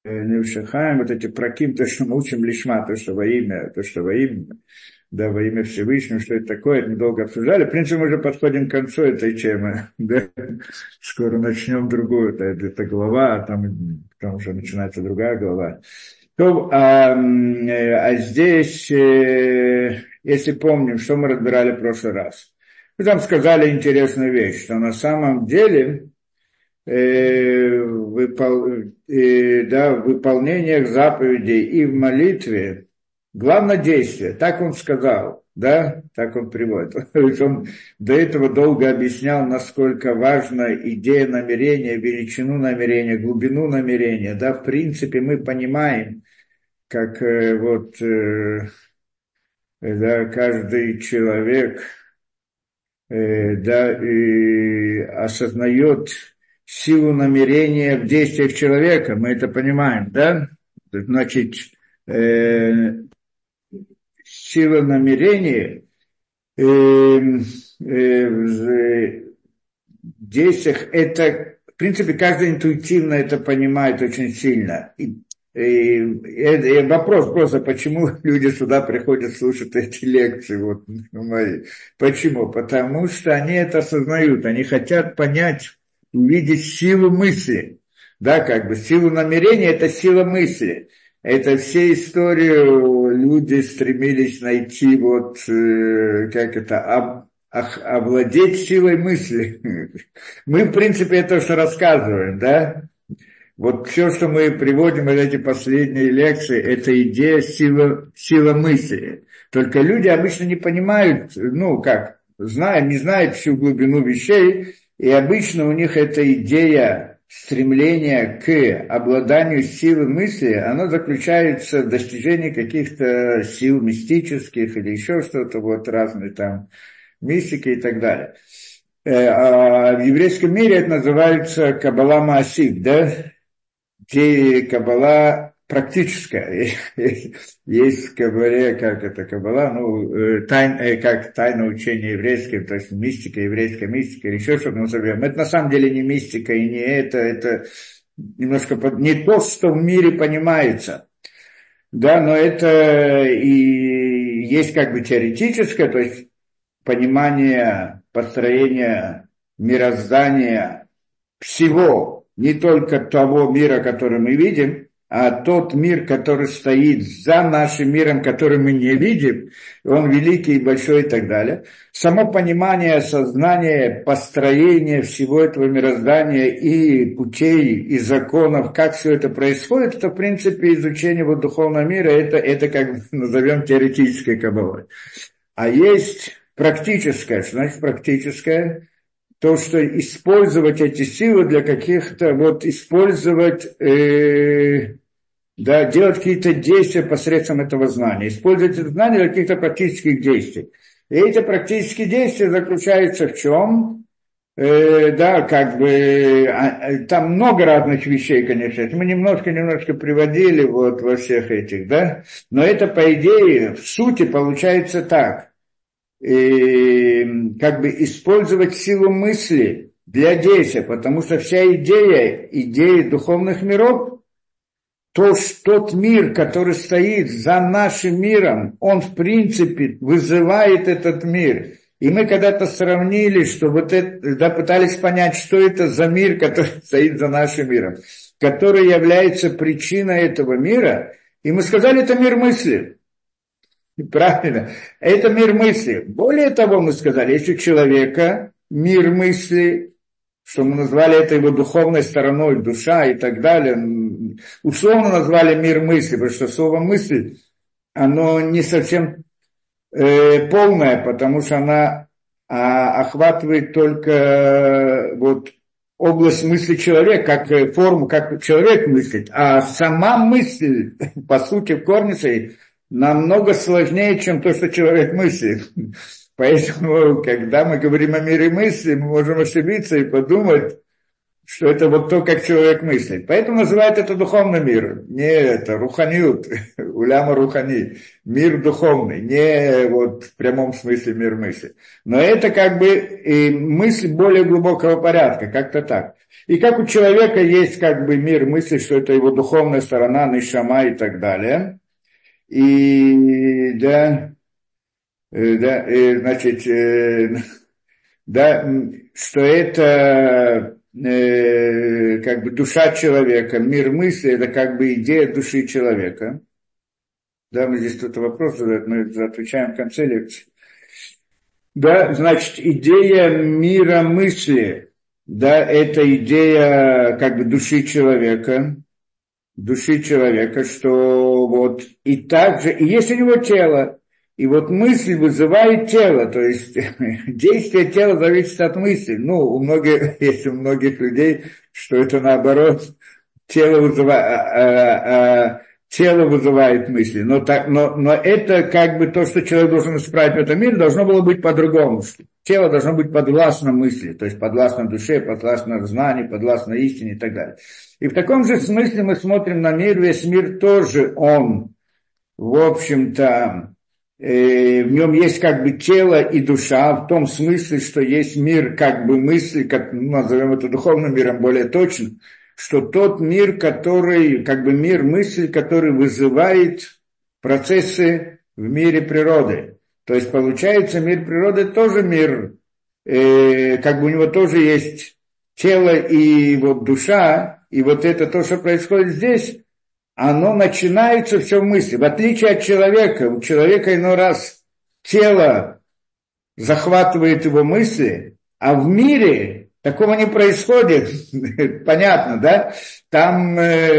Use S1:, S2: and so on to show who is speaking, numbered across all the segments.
S1: Невшахаем, вот эти праким, то, что мы учим лишма, то, что во имя, да, во имя Всевышнего, что это такое, это мы долго обсуждали. В принципе, мы уже подходим к концу этой темы, да, скоро начнем другую, это глава, а там уже начинается другая глава. То, здесь, если помним, что мы разбирали в прошлый раз, мы там сказали интересную вещь, что на самом деле в выполнениях заповедей и в молитве главное действие, так он сказал, да, так он приводит. Он до этого долго объяснял, насколько важна идея намерения, величину намерения, глубину намерения, да, в принципе мы понимаем, как да, каждый человек да, и осознает силу намерения в действиях человека, мы это понимаем, да? Значит, сила намерения в действиях, это, в принципе, каждый интуитивно это понимает очень сильно. И вопрос просто, почему люди сюда приходят слушать эти лекции, вот, мои. Почему? Потому что они это осознают, они хотят понять, увидеть силу мысли, да, как бы силу намерения – это сила мысли. Это все истории люди стремились найти, вот, как это, овладеть силой мысли. Мы, в принципе, это что рассказываем, да? Вот все, что мы приводим из эти последние лекции, это идея сила мысли. Только люди обычно не понимают, ну как, не знают всю глубину вещей, и обычно у них эта идея стремления к обладанию силой мысли, она заключается в достижении каких-то сил мистических или еще что-то, вот разные там мистики и так далее. А в еврейском мире это называется каббала маасик, да? Где каббала практическая. Есть в каббале, как это каббала, как тайное учение еврейское, то есть мистика, еврейская мистика, или еще что-то мы назовем. Это на самом деле не мистика, и не это немножко не то, что в мире понимается. Да, но это и есть как бы теоретическое, то есть понимание построения мироздания всего, не только того мира, который мы видим, а тот мир, который стоит за нашим миром, который мы не видим, он великий и большой и так далее. Само понимание, осознание, построение всего этого мироздания и путей, и законов, как все это происходит, это, в принципе, изучение вот духовного мира, это как назовем теоретической каббалой. А есть практическое, что значит практическое? То, что использовать эти силы для каких-то, вот использовать, да, делать какие-то действия посредством этого знания. Использовать это знание для каких-то практических действий. И эти практические действия заключаются в чем? Да, как бы, там много разных вещей, конечно. Мы немножко приводили вот во всех этих, да. Но это, по идее, в сути получается так. Как бы использовать силу мысли для действия, потому что вся идея духовных миров, тот мир, который стоит за нашим миром, он в принципе вызывает этот мир. И мы когда-то сравнили, что вот это, да, пытались понять, что это за мир, который стоит за нашим миром, который является причиной этого мира, и мы сказали, это мир мысли. Правильно. Это мир мысли. Более того, мы сказали, если у человека мир мысли, что мы назвали это его духовной стороной, душа и так далее, условно назвали мир мысли, потому что слово мысль, оно не совсем полное, потому что она охватывает только вот область мысли человека, как форму, как человек мыслит, а сама мысль, по сути, в корне своей, намного сложнее, чем то, что человек мыслит. Поэтому, когда мы говорим о мире мысли, мы можем ошибиться и подумать, что это вот то, как человек мыслит. Поэтому называют это духовным миром. Не это, руханиют. уляма рухани, мир духовный, не вот в прямом смысле мир мысли. Но это как бы и мысль более глубокого порядка, как-то так. И как у человека есть как бы мир мысли, что это его духовная сторона, нишама и так далее. И значит, что это как бы душа человека, мир мысли, это как бы идея души человека. Да, мы здесь кто-то вопрос задает, мы отвечаем в конце лекции. Да, значит, идея мира мысли, да, это идея как бы души человека, что вот и также, и есть у него тело, и вот мысль вызывает тело, то есть действие тела зависит от мысли. Ну, есть у многих людей, что это наоборот, тело вызывает мысли. Но это как бы то, что человек должен исправить в этом мире, должно было быть по-другому. Тело должно быть подвластно мысли, то есть подвластно душе, подвластно знанию, подвластно истине и так далее. И в таком же смысле мы смотрим на мир, весь мир тоже он, в общем-то, в нем есть как бы тело и душа, в том смысле, что есть мир как бы мысли, как назовем это духовным миром более точно, что тот мир, который, как бы мир мысли, который вызывает процессы в мире природы. То есть получается мир природы тоже мир, как бы у него тоже есть тело и вот душа, и вот это то, что происходит здесь, оно начинается все в мысли. В отличие от человека, у человека иной раз тело захватывает его мысли, а в мире такого не происходит. Понятно, да? Там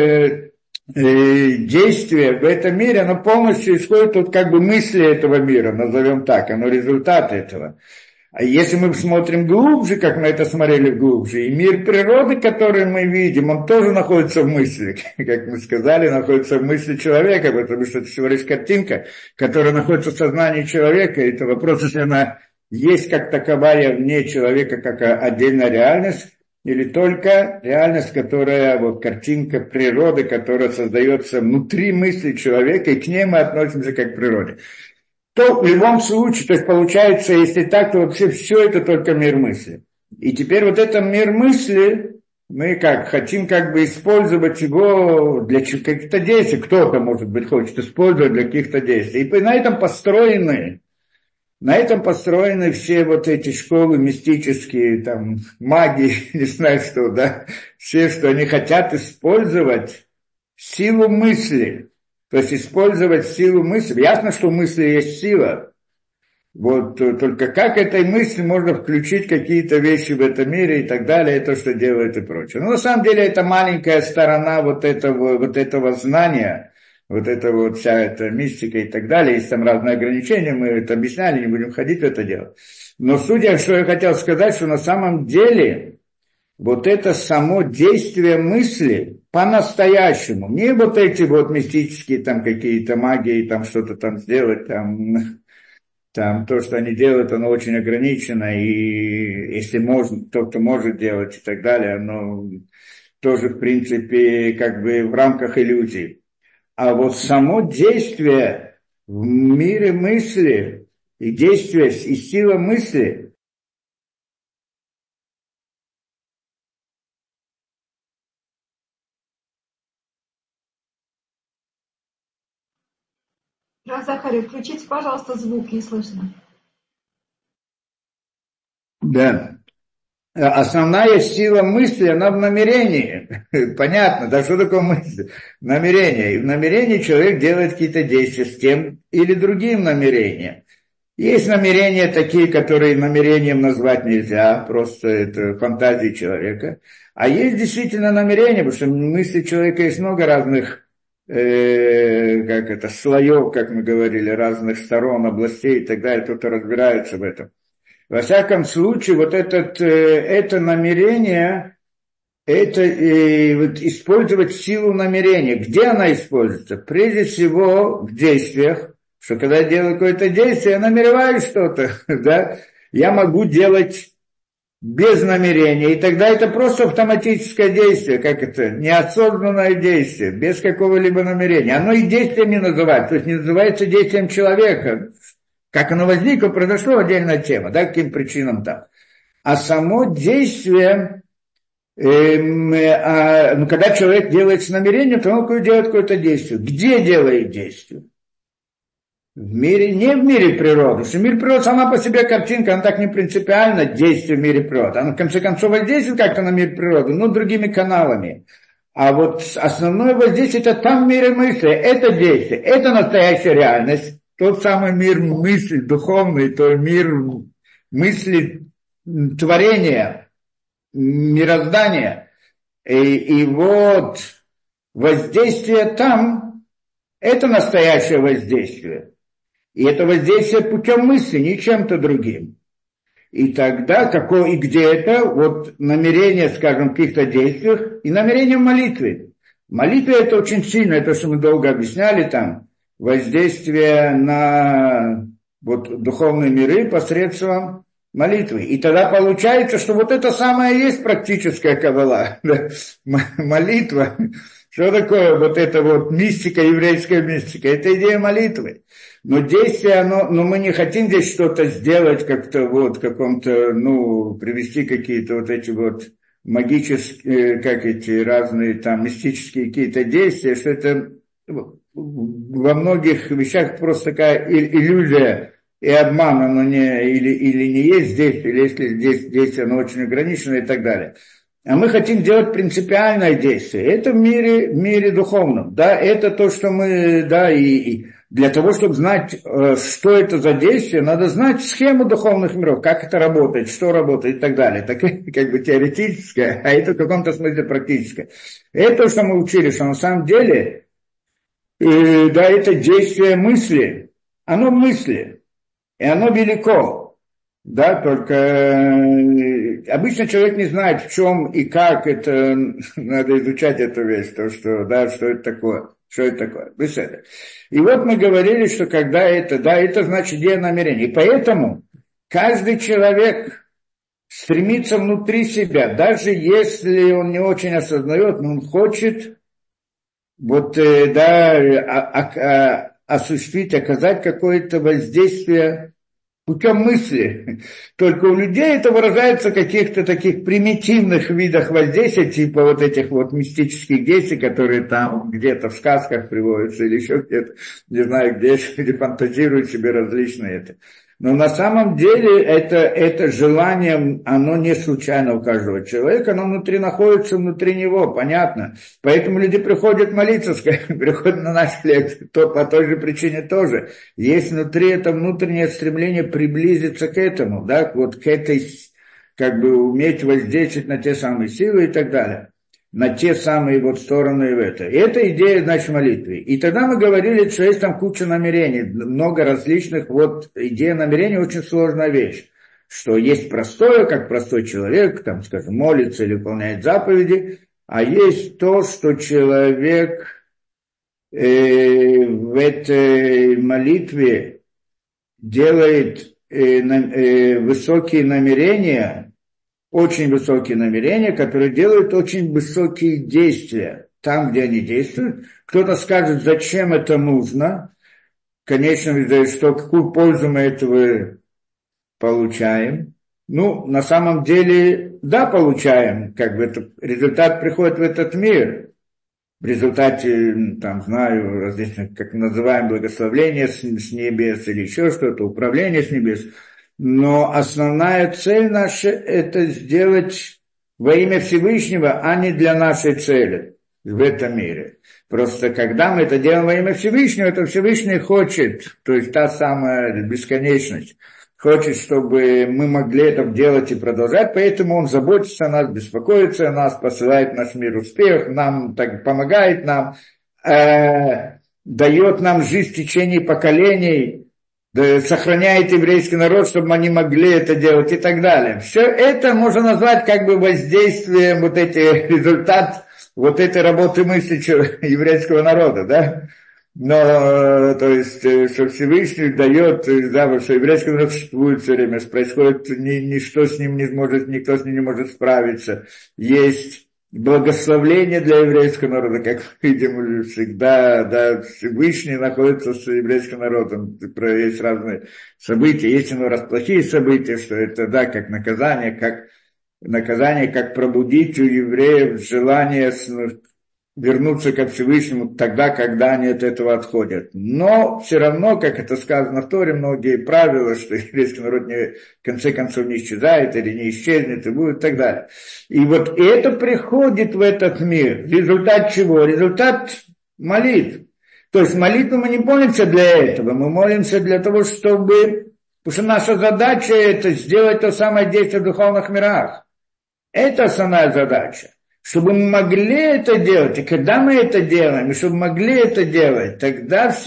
S1: действие в этом мире, оно полностью исходит от как бы мысли этого мира, назовем так, оно результат этого. А если мы смотрим глубже, как мы это смотрели глубже, и мир природы, который мы видим, он тоже находится в мысли, как мы сказали, находится в мысли человека, потому что это всего лишь картинка, которая находится в сознании человека, и это вопрос, если она есть как таковая вне человека, как отдельная реальность, или только реальность, которая, вот картинка природы, которая создается внутри мысли человека, и к ней мы относимся как к природе. То в любом случае, то есть получается, если так, то вообще все это только мир мысли. И теперь вот этот мир мысли, мы как хотим как бы использовать его для каких-то действий, кто-то, может быть, хочет использовать для каких-то действий. И на этом построены все вот эти школы мистические, там, магии, не знаю что, да, все, что они хотят использовать силу мысли. То есть использовать силу мысли. Ясно, что в мысли есть сила. Вот только как этой мысли можно включить какие-то вещи в этом мире и так далее, и то, что делает и прочее. Но на самом деле это маленькая сторона вот этого знания, вот это вот вся эта мистика и так далее. Есть там разные ограничения, мы это объясняли, не будем ходить в это дело. Но судя, что я хотел сказать, что на самом деле вот это само действие мысли по-настоящему, не вот эти вот мистические там какие-то магии, там что-то там сделать, там то, что они делают, оно очень ограничено, и если можно, тот, кто может делать и так далее, оно тоже, в принципе, как бы в рамках иллюзий. А вот само действие в мире мысли, и действие, и сила мысли,
S2: Захарий, включите, пожалуйста, звук, не слышно.
S1: Да. Основная сила мысли, она в намерении. Понятно, да, что такое мысль? Намерение. И в намерении человек делает какие-то действия с тем или другим намерением. Есть намерения такие, которые намерением назвать нельзя, просто это фантазии человека. А есть действительно намерения, потому что в мысли человека есть много разных слоев, как мы говорили, разных сторон, областей и так далее, кто-то разбирается в этом. Во всяком случае, вот это намерение, вот использовать силу намерения. Где она используется? Прежде всего в действиях, что когда я делаю какое-то действие, я намереваюсь что-то, да, я могу делать без намерения, и тогда это просто автоматическое действие, как это, неосознанное действие, без какого-либо намерения. Оно и действием не называется, то есть не называется действием человека. Как оно возникло, произошло отдельная тема, да, каким причинам там. А само действие, когда человек делает с намерением, то он делает какое-то действие. Где делает действие? В мире, не в мире природы. Что мир природы сама по себе картинка, она так не принципиально действие в мире природы. Она в конце концов воздействует как-то на мир природы, но другими каналами. А вот основное воздействие это там в мире мысли. Это действие, это настоящая реальность. Тот самый мир мысли духовный, тот мир мысли творения, мироздания. И вот воздействие там, это настоящее воздействие. И это воздействие путем мысли, не чем-то другим. И тогда, и где это? Вот намерение, скажем, в каких-то действиях и намерение в молитве. Молитва это очень сильно, это, что мы долго объясняли там, воздействие на вот, духовные миры посредством молитвы. И тогда получается, что вот это самое и есть практическая каббала. Молитва. Что такое вот эта вот мистика, еврейская мистика? Это идея молитвы. Но действие, но мы не хотим здесь что-то сделать, как-то вот, каком-то, привести какие-то вот эти вот магические, как эти разные там мистические какие-то действия, что это во многих вещах просто такая иллюзия и обман, оно не, или не есть действие, или если здесь действие, оно очень ограничено и так далее. А мы хотим делать принципиальное действие. Это в мире духовном. Да, это то, что мы, да, и для того, чтобы знать, что это за действие, надо знать схему духовных миров, как это работает, что работает и так далее. Так как бы теоретическое, а это в каком-то смысле практическое. Это то, что мы учили, что на самом деле, да, это действие мысли. Оно в мысли. И оно велико. Да, только обычно человек не знает, в чем и как это, надо изучать эту вещь, то, что, да, что это такое, Беседа. И вот мы говорили, что когда это, да, это значит идея намерения. И поэтому каждый человек стремится внутри себя, даже если он не очень осознает, но он хочет, вот, да, осуществить, оказать какое-то воздействие путем мысли. Только у людей это выражается в каких-то таких примитивных видах воздействия, типа вот этих вот мистических действий, которые там где-то в сказках приводятся или еще где-то, не знаю, где люди фантазируют себе различные это. Но на самом деле это желание, оно не случайно у каждого человека, оно находится внутри него, понятно. Поэтому люди приходят молиться, приходят на наши лекции, по той же причине тоже. Есть внутри это внутреннее стремление приблизиться к этому, да, вот к этой, как бы уметь воздействовать на те самые силы и так далее. На те самые вот стороны в это. И это идея, значит, молитвы. И тогда мы говорили, что есть там куча намерений, много различных, вот идея намерения очень сложная вещь. Что есть простое, как простой человек, там, скажем, молится или выполняет заповеди, а есть то, что человек в этой молитве делает высокие намерения, очень высокие намерения, которые делают очень высокие действия там, где они действуют. Кто-то скажет, зачем это нужно. Конечно, что какую пользу мы этого получаем. На самом деле, да, получаем. Как бы это, результат приходит в этот мир. В результате, там, знаю, различных, как называем, благословления с небес или еще что-то, управление с небес. Но основная цель наша – это сделать во имя Всевышнего, а не для нашей цели в этом мире. Просто когда мы это делаем во имя Всевышнего, то Всевышний хочет, то есть та самая бесконечность, хочет, чтобы мы могли это делать и продолжать, поэтому Он заботится о нас, беспокоится о нас, посылает в наш мир успех, нам так помогает нам, дает нам жизнь в течение поколений, сохраняет еврейский народ, чтобы они могли это делать и так далее. Все это можно назвать как бы воздействием, результат вот этой работы мысли еврейского народа, да? Но, то есть, что Всевышний дает, да, вот что еврейский народ существует все время, происходит, ничто с ним не может, никто с ним не может справиться. Есть благословление для еврейского народа, как мы видим всегда, да, Всевышний находится с еврейским народом. Есть разные события, есть иной раз плохие события, что это, да, как наказание, как пробудить у евреев желание вернуться ко Всевышнему тогда, когда они от этого отходят. Но все равно, как это сказано в Торе, многие правила, что еврейский народ в конце концов не исчезает или не исчезнет и будет и так далее. И вот это приходит в этот мир. Результат чего? Результат молитв. То есть молитву мы не молимся для этого, мы молимся для того, чтобы... Потому что наша задача это сделать то самое действие в духовных мирах. Это основная задача. Чтобы мы могли это делать, и когда мы это делаем, и чтобы могли это делать, тогда с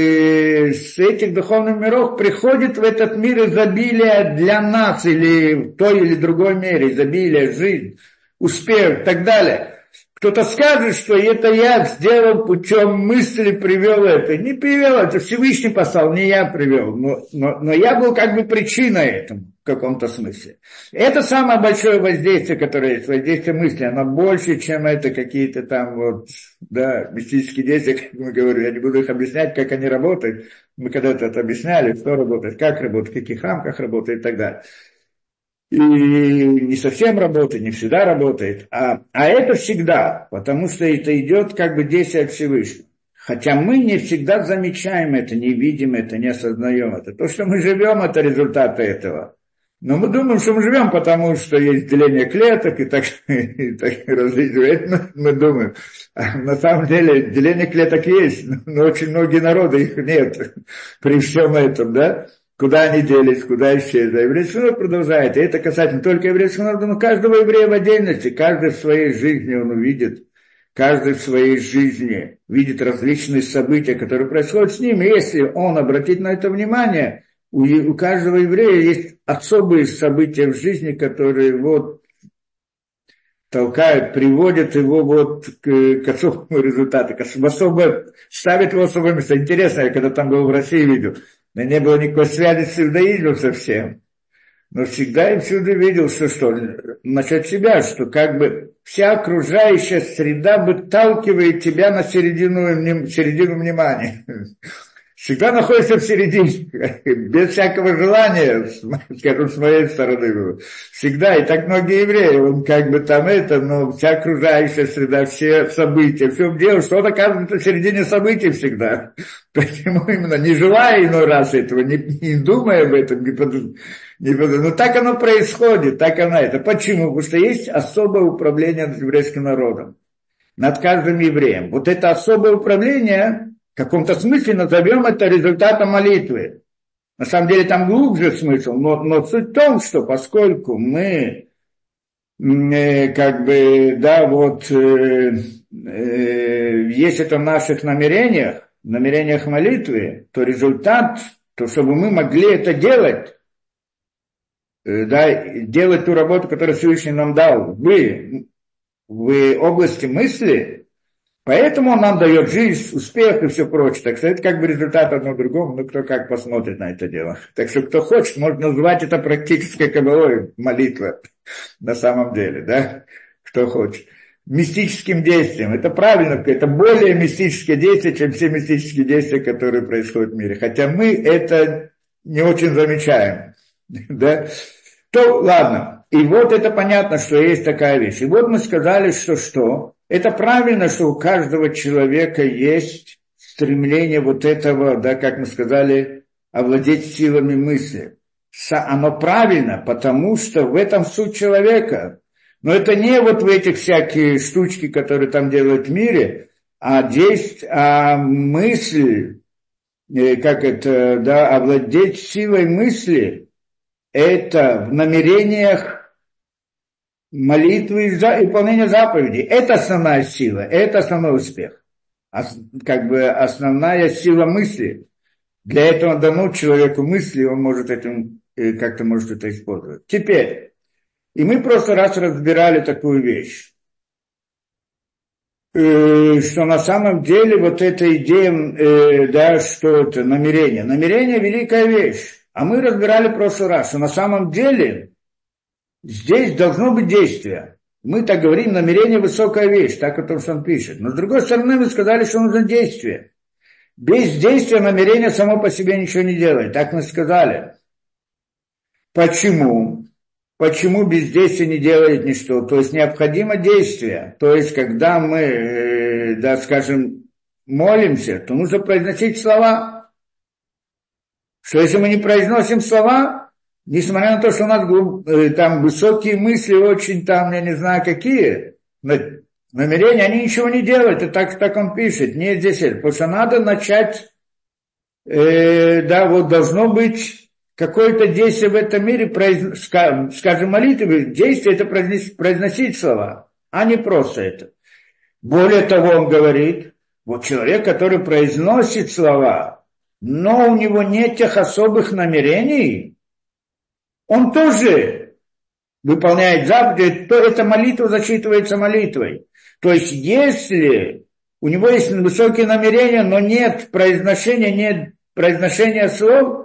S1: этих духовных миров приходит в этот мир изобилие для нас, или в той или другой мере, изобилие, жизнь, успех и так далее. Кто-то скажет, что это я сделал путем мысли, привел это. Не привел, это Всевышний послал, не я привел. Но я был как бы причиной этому в каком-то смысле. Это самое большое воздействие, которое есть, воздействие мысли. Оно больше, чем это какие-то там вот, да, мистические действия, как мы говорим. Я не буду их объяснять, как они работают. Мы когда-то это объясняли, что работает, как работает, в каких рамках работает и так далее. И не совсем работает, не всегда работает, а это всегда, потому что это идет как бы действие от Всевышнего. Хотя мы не всегда замечаем это, не видим это, не осознаем это. То, что мы живем, это результат этого. Но мы думаем, что мы живем, потому что есть деление клеток и так различные. Это мы думаем. А на самом деле деление клеток есть, но очень многие народы их нет при всем этом, да? Куда они делись, куда исчезли. Еврейский народ продолжает. И это касательно не только еврейского народа, но каждого еврея в отдельности. Каждый в своей жизни он увидит. Каждый в своей жизни видит различные события, которые происходят с ним. И если он обратит на это внимание, у каждого еврея есть особые события в жизни, которые вот толкают, приводят его вот к особому результату, ставят его в особое место. Интересно, я когда там был в России, видел, но не было никакой связи с иудаизмом совсем. Но всегда и всюду видел, что насчет себя, что как бы вся окружающая среда выталкивает тебя на середину внимания. Всегда находится в середине, без всякого желания, скажем, с моей стороны. Всегда, и так многие евреи, он как бы там но вся окружающая среда, все события, все дело, что он оказывается в середине событий всегда. Почему именно, не желая иной раз этого, не думая об этом, но так оно происходит, так оно это. Почему? Потому что есть особое управление над еврейским народом, над каждым евреем. Вот это особое управление... В каком-то смысле назовем это результатом молитвы. На самом деле там глубже смысл, но суть в том, что поскольку мы как бы, да, вот есть это в наших намерениях молитвы, то результат, то чтобы мы могли это делать, да, делать ту работу, которую Всевышний нам дал в области мысли, поэтому он нам дает жизнь, успех и все прочее. Так что это как бы результат одно другому, кто как посмотрит на это дело. Так что кто хочет, может назвать это практической кабалой, молитва на самом деле, да, кто хочет. Мистическим действием. Это правильно, это более мистическое действие, чем все мистические действия, которые происходят в мире. Хотя мы это не очень замечаем, да. То, ладно. И вот это понятно, что есть такая вещь. И вот мы сказали, что это правильно, что у каждого человека есть стремление вот этого, да, как мы сказали, овладеть силами мысли. Оно правильно, потому что в этом суть человека. Но это не вот в этих всякие штучки, которые там делают в мире, а мысль, как это, да, овладеть силой мысли, это в намерениях молитвы и выполнения заповедей. Это основная сила, это основной успех. Как бы основная сила мысли. Для этого дано человеку мысли, он может этим, как-то может это использовать. Теперь, и мы просто раз разбирали такую вещь. что на самом деле вот эта идея, да, что это намерение. Намерение – великая вещь. А мы разбирали в прошлый раз, что на самом деле здесь должно быть действие. Мы так говорим, намерение – высокая вещь, так о том, что он пишет. Но с другой стороны, мы сказали, что нужно действие. Без действия намерение само по себе ничего не делает. Так мы сказали. Почему? Почему бездействие не делает ничто? То есть необходимо действие. То есть когда мы, да, скажем, молимся, то нужно произносить слова. Что если мы не произносим слова, несмотря на то, что у нас там высокие мысли, очень там, я не знаю какие, намерения, они ничего не делают. И так он пишет. Нет здесь это. Потому что надо начать, да, вот должно быть какое-то действие в этом мире, скажем, молитвы, действие это произносить слова, а не просто это. Более того, он говорит, вот человек, который произносит слова, но у него нет тех особых намерений, он тоже выполняет заповеди, то эта молитва засчитывается молитвой. То есть, если у него есть высокие намерения, но нет произношения слов,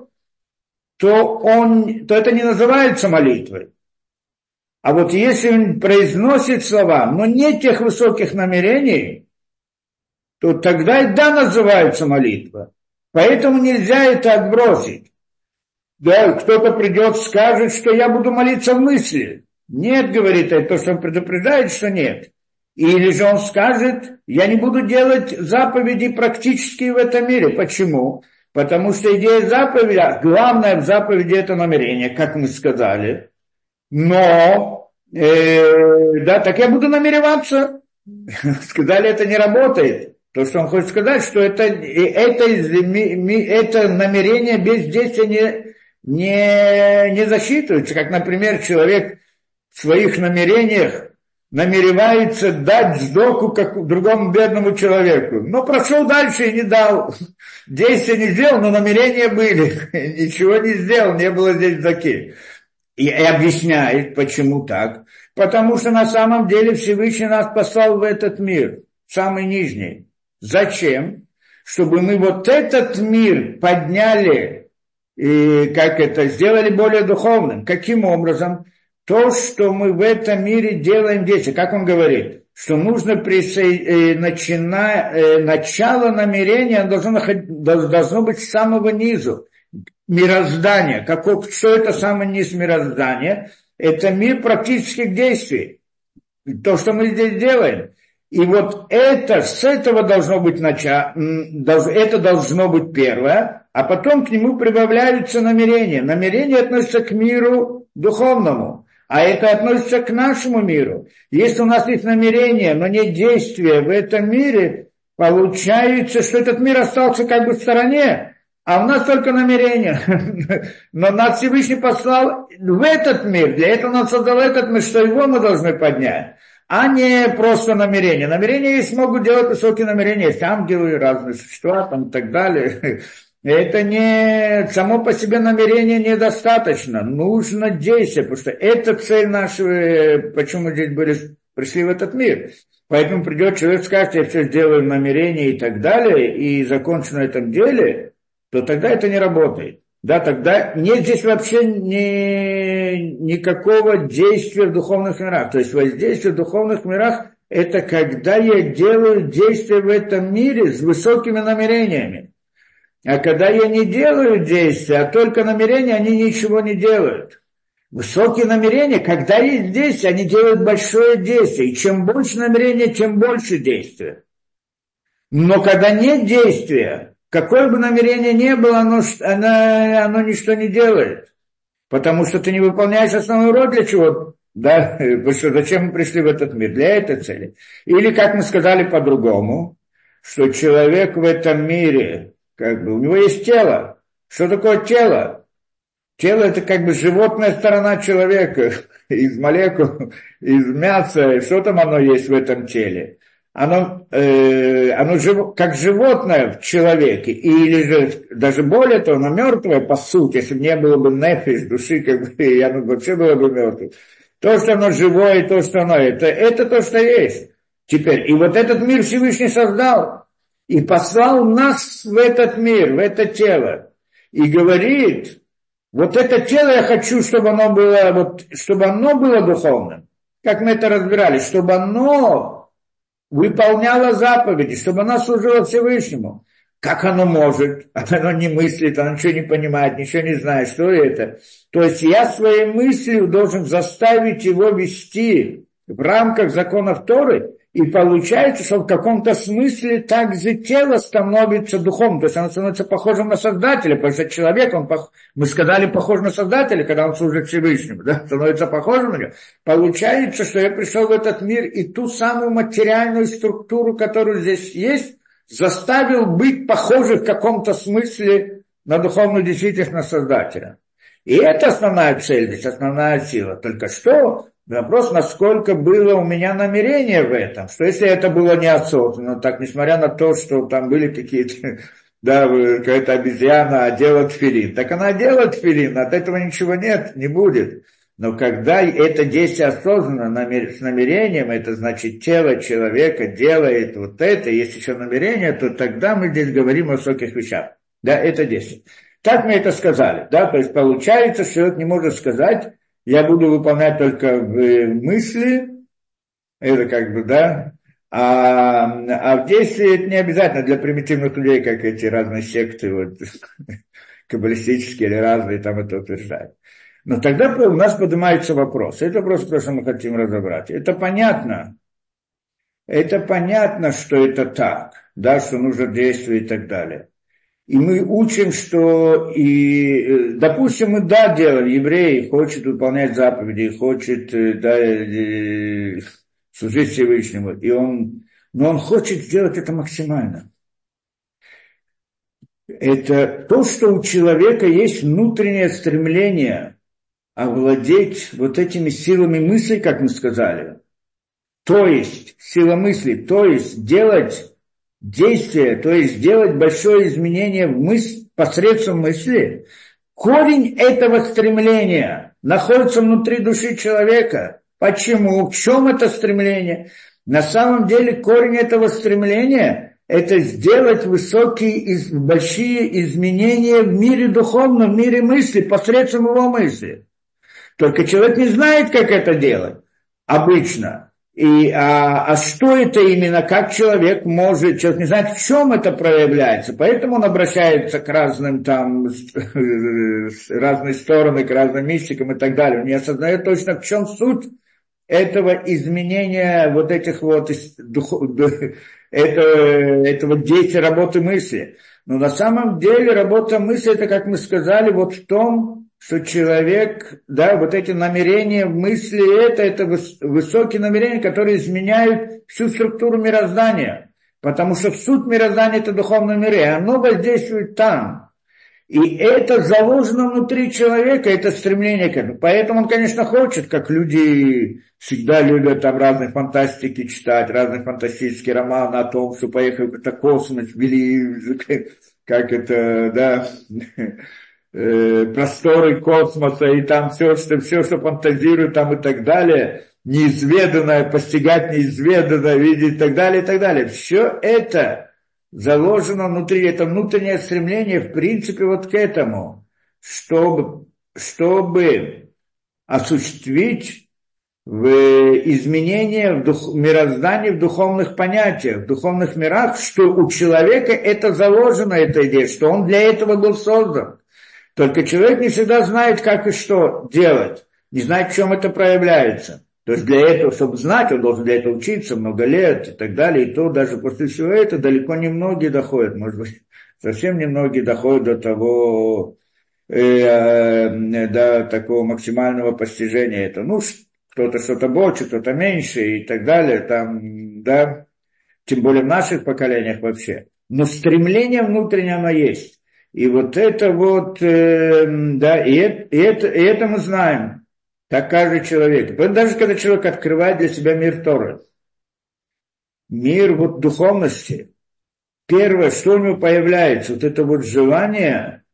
S1: то это не называется молитвой. А вот если он произносит слова, но нет тех высоких намерений, то тогда и да, называется молитва. Поэтому нельзя это отбросить. Да, кто-то придет, скажет, что я буду молиться в мысли. Нет, говорит, это то, что он предупреждает, что нет. Или же он скажет, я не буду делать заповеди практически в этом мире. Почему? Потому что идея заповеди, главное в заповеди это намерение, как мы сказали. Но, да, так я буду намереваться. Сказали, это не работает. То, что он хочет сказать, что это намерение без действия не засчитывается. Как, например, человек в своих намерениях намеревается дать сдоку как другому бедному человеку. Но прошел дальше и не дал. Действия не сделал, но намерения были. Ничего не сделал, не было здесь сдоки. И объясняет, почему так. Потому что на самом деле Всевышний нас послал в этот мир, самый нижний. Зачем? Чтобы мы вот этот мир подняли, и сделали более духовным. Каким образом? То, что мы в этом мире делаем действия, как он говорит, что нужно начало намерения должно быть с самого низу, мироздания. Что это самый низ мироздания? Это мир практических действий, то, что мы здесь делаем. И вот с этого должно быть это должно быть первое, а потом к нему прибавляются намерения. Намерения относятся к миру духовному. А это относится к нашему миру. Если у нас есть намерение, но нет действия в этом мире, получается, что этот мир остался как бы в стороне, а у нас только намерение. Но нас Всевышний послал в этот мир. Для этого он создал этот мир, что его мы должны поднять, а не просто намерение. Намерения есть, могут делать высокие намерения. Есть ангелы, разные существа там, и так далее. Это не само по себе намерение недостаточно, нужно действие, потому что это цель нашего, почему мы здесь пришли в этот мир. Поэтому придет человек, скажет, я все сделаю в намерении и так далее, и закончу на этом деле, то тогда это не работает. Да, тогда нет здесь вообще никакого действия в духовных мирах. То есть воздействие в духовных мирах – это когда я делаю действия в этом мире с высокими намерениями. А когда я не делаю действия, а только намерения, они ничего не делают. Высокие намерения, когда есть действие, они делают большое действие. И чем больше намерения, тем больше действия. Но когда нет действия, какое бы намерение ни было, оно ничто не делает. Потому что ты не выполняешь основную роль для чего? Да? Потому что зачем мы пришли в этот мир? Для этой цели. Или, как мы сказали по-другому, что человек в этом мире... у него есть тело. Что такое тело? Тело – это как бы животная сторона человека. Из молекул, из мяса. Что там оно есть в этом теле? Оно как животное в человеке. Или же, даже более того, оно мертвое по сути. Если бы не было бы нефиш, души, и оно вообще было бы мертвым. То, что оно живое, то, что оно – это то, что есть. Теперь, и вот этот мир Всевышний создал, и послал нас в этот мир, в это тело, и говорит, вот это тело я хочу, чтобы оно было, чтобы оно было духовным, как мы это разбирали, чтобы оно выполняло заповеди, чтобы оно служило Всевышнему. Как оно может? Оно не мыслит, оно ничего не понимает, ничего не знает, что это. То есть я своей мыслью должен заставить его вести в рамках законов Торы, и получается, что в каком-то смысле также тело становится духовным, то есть оно становится похожим на Создателя, потому что человек, мы сказали, похож на Создателя, когда он служит Всевышнему, да, становится похожим на него. Получается, что я пришел в этот мир и ту самую материальную структуру, которая здесь есть, заставил быть похожим в каком-то смысле на духовную действительность, на Создателя. И это основная цель, здесь основная сила. Только что вопрос, насколько было у меня намерение в этом, что если это было неосознанно, так несмотря на то, что там были какие-то, да, какая-то обезьяна одела тфилин, так она одела тфилин, от этого ничего нет, не будет. Но когда это действие осознанно, с намерением, это значит тело человека делает вот это, есть еще намерение, то тогда мы здесь говорим о высоких вещах. Да, это действие. Так мы это сказали, да, то есть получается, что человек не может сказать, я буду выполнять только в мысли, это как бы, да, а в действии это не обязательно для примитивных людей, как эти разные секты, вот, каббалистические или разные там это утверждают. Но тогда у нас поднимается вопрос. Это вопрос, который мы хотим разобрать. Это понятно, что это так, да, что нужно действовать и так далее. И мы учим, что, и, допустим, мы, да, делаем, еврей хочет выполнять заповеди, хочет, да, служить Всевышнему, но он хочет сделать это максимально. Это то, что у человека есть внутреннее стремление овладеть вот этими силами мысли, как мы сказали. То есть, сила мысли, то есть делать действие, то есть делать большое изменение в посредством мысли. Корень этого стремления находится внутри души человека. Почему? В чем это стремление? На самом деле корень этого стремления – это сделать высокие, большие изменения в мире духовном, в мире мысли, посредством его мысли. Только человек не знает, как это делать обычно. А что это именно, как человек не знает, в чем это проявляется. Поэтому он обращается к разным там, разные стороны, к разным мистикам и так далее. Он не осознает точно, в чем суть этого изменения вот этих вот, этого действия, работы мысли. Но на самом деле работа мысли, это, как мы сказали, вот в том, что человек, да, вот эти намерения, мысли, это высокие намерения, которые изменяют всю структуру мироздания. Потому что суть мироздания – это духовное мир, и оно воздействует там. И это заложено внутри человека, это стремление к этому. Поэтому он, конечно, хочет, как люди всегда любят там разные фантастики читать, разные фантастические романы о том, что поехали в космос, вели, как это, да, просторы космоса, и там все, что фантазирует там и так далее, неизведанное, постигать неизведанное, видеть и так далее, и так далее. Все это заложено внутри, это внутреннее стремление, в принципе, вот к этому, чтобы осуществить изменения в мироздании, в духовных понятиях, в духовных мирах, что у человека это заложено, эта идея, что он для этого был создан. Только человек не всегда знает, как и что делать, не знает, в чем это проявляется. То есть для этого, чтобы знать, он должен для этого учиться много лет и так далее. И то даже после всего этого далеко не многие доходят, может быть, совсем немногие доходят до того, до такого максимального постижения этого. Ну, кто-то что-то больше, кто-то меньше и так далее, там, да, тем более в наших поколениях вообще. Но стремление внутреннее оно есть. И вот это вот, да, и это мы знаем, как каждый человек. Даже когда человек открывает для себя мир Торы, мир вот духовности, первое, что у него появляется, вот это вот желание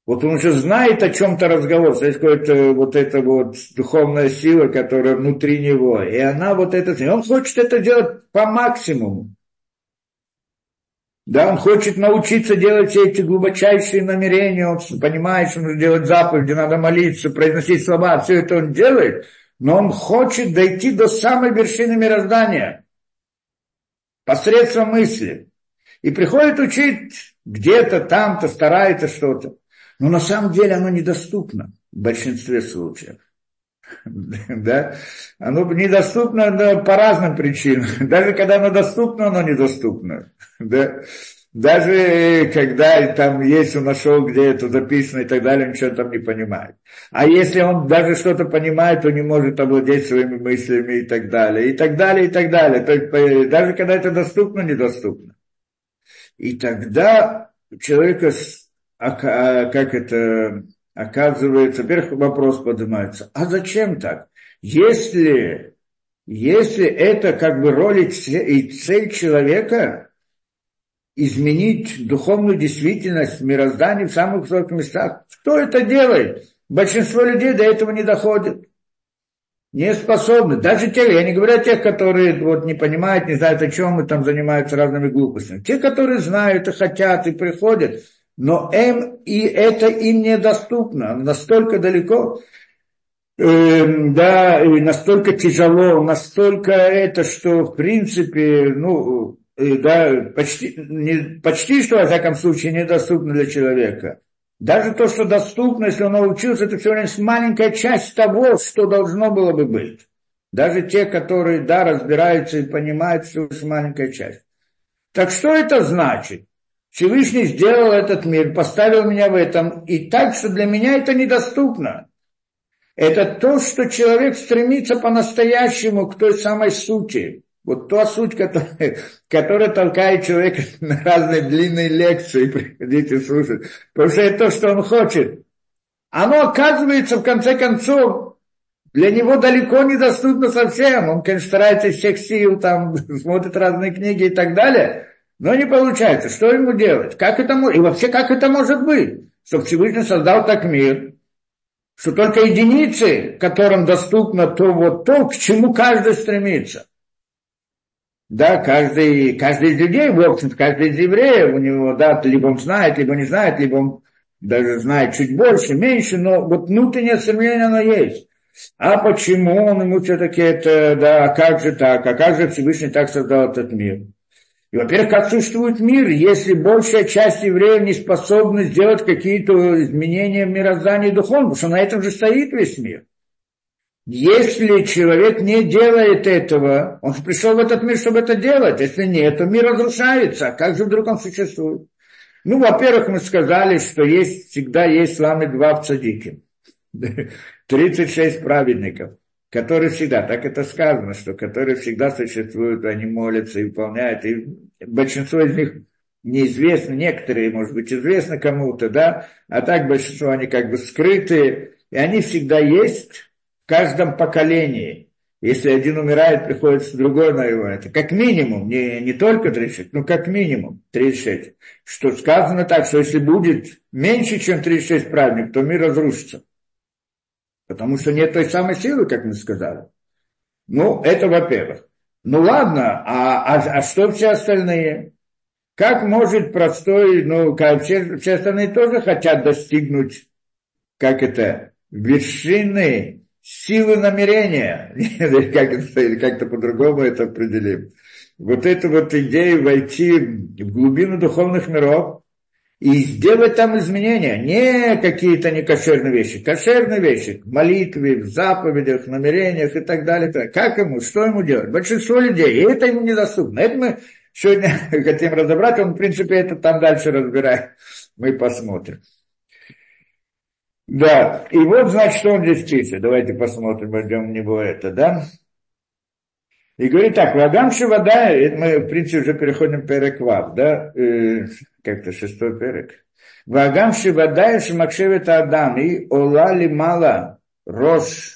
S1: Вот он уже знает о чем-то разговор, есть какая-то вот эта вот духовная сила, которая внутри него, и она вот это, и он хочет это делать по максимуму. Да, он хочет научиться делать все эти глубочайшие намерения, он понимает, что нужно делать заповеди, надо молиться, произносить слова, все это он делает, но он хочет дойти до самой вершины мироздания посредством мысли. И приходит учить где-то, там-то, старается что-то. Но на самом деле оно недоступно в большинстве случаев. Да? Оно недоступно по разным причинам. Даже когда оно доступно, оно недоступно. Да? Даже когда там есть, он нашел, где это записано и так далее, ничего там не понимает. А если он даже что-то понимает, то не может овладеть своими мыслями и так далее. И так далее, и так далее. То есть, даже когда это доступно, недоступно. И тогда у человека, как это оказывается, во-первых, вопрос поднимается, а зачем так? Если это как бы роль и цель человека, изменить духовную действительность в мироздании в самых высоких местах, кто это делает? Большинство людей до этого не доходит. Не способны. Даже те, я не говорю о тех, которые вот не понимают, не знают, о чем и там занимаются разными глупостями. Те, которые знают и хотят, и приходят, но и это им недоступно, настолько далеко, да, и настолько тяжело, настолько это, что в принципе, да, почти что, во всяком случае, недоступно для человека. Даже то, что доступно, если он научился, это всего лишь маленькая часть того, что должно было бы быть. Даже те, которые, да, разбираются и понимают, всего лишь маленькая часть. Так что это значит? Всевышний сделал этот мир, поставил меня в этом, и так, что для меня это недоступно. Это то, что человек стремится по-настоящему к той самой сути. Вот та суть, которая толкает человека на разные длинные лекции, приходите слушать. Потому что это то, что он хочет. Оно оказывается, в конце концов, для него далеко недоступно совсем. Он, конечно, старается из всех сил, там, смотрит разные книги и так далее. Но не получается. Что ему делать? И вообще, как это может быть? Что Всевышний создал так мир, что только единицы, которым доступно то, к чему каждый стремится. Да, каждый из людей, в общем-то, каждый из евреев, у него, да, либо он знает, либо не знает, либо он даже знает чуть больше, меньше, но вот внутреннее стремление оно есть. А почему он ему все-таки это, да, а как же так, а как же Всевышний так создал этот мир? И, во-первых, как существует мир, если большая часть евреев не способна сделать какие-то изменения в мироздании духовном, потому что на этом же стоит весь мир. Если человек не делает этого, он же пришел в этот мир, чтобы это делать. Если нет, то мир разрушается. А как же вдруг он существует? Во-первых, мы сказали, что всегда есть с вами два цадики. 36 праведников, которые всегда, так это сказано, что которые всегда существуют, они молятся и выполняют. И большинство из них неизвестны, некоторые, может быть, известны кому-то, да, а так большинство, они как бы скрытые, и они всегда есть в каждом поколении. Если один умирает, приходится другой на его. Это как минимум, не только 36, но как минимум 36. Что сказано так, что если будет меньше, чем 36 праведников, то мир разрушится. Потому что нет той самой силы, как мы сказали. Это во-первых. Ладно, а что все остальные? Как может простой, все остальные тоже хотят достигнуть, вершины силы намерения. Как-то по-другому это определим. Вот эту вот идею войти в глубину духовных миров и сделать там изменения. Не какие-то некошерные вещи. Кошерные вещи. В молитве, в заповедях, в намерениях и так далее. Как ему? Что ему делать? Большинство людей. И это ему недоступно. Это мы сегодня хотим разобрать. Он, в принципе, это там дальше разбирает. Мы посмотрим. Да. И вот, значит, что он здесь пишет. Давайте посмотрим, возьмем у него это, да? И говорит так, Вагамши вода, это мы, в принципе, уже переходим к перек Вав, да, как-то 6-й перек. Вагамши вода, Шимакшевет Адам, и Ола лимала рош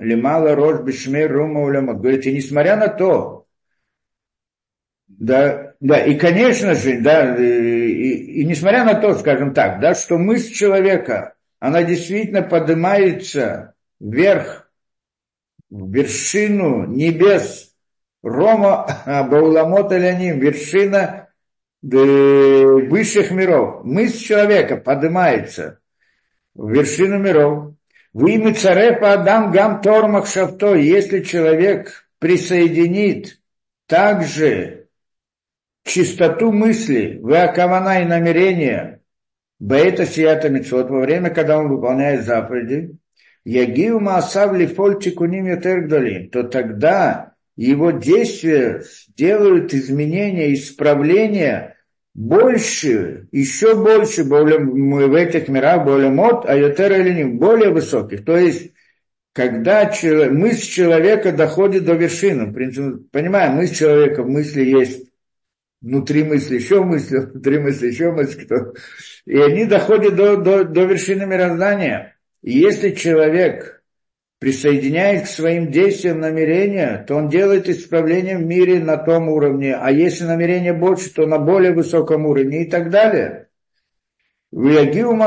S1: бешмей рума уляма. Говорит, и несмотря на то, да, Да, и конечно же, да, и несмотря на то, скажем так, да, что мысль человека, она действительно поднимается вверх, в вершину небес, Рома Бауламот Аляним, вершина высших миров. Мысль человека поднимается в вершину миров. В имя Царефа Адам Гам Тор Махшавто, если человек присоединит также чистоту мысли, веакавана и намерения, баэта сията мицвот, во время, когда он выполняет заповеди, ягиу маасав лифоль тикуним ютер гдолим, то тогда его действия сделают изменения, исправления больше, еще больше в этих мирах, более мод, а ютер элиним, более высоких. То есть, когда мысль человека доходит до вершины, в принципе, понимаем, мысль человека, в мысли есть внутри мысли еще мысли, внутри мысли еще мысли, и они доходят до вершины мироздания. И если человек присоединяет к своим действиям намерения, то он делает исправление в мире на том уровне, а если намерение больше, то на более высоком уровне и так далее. Что если у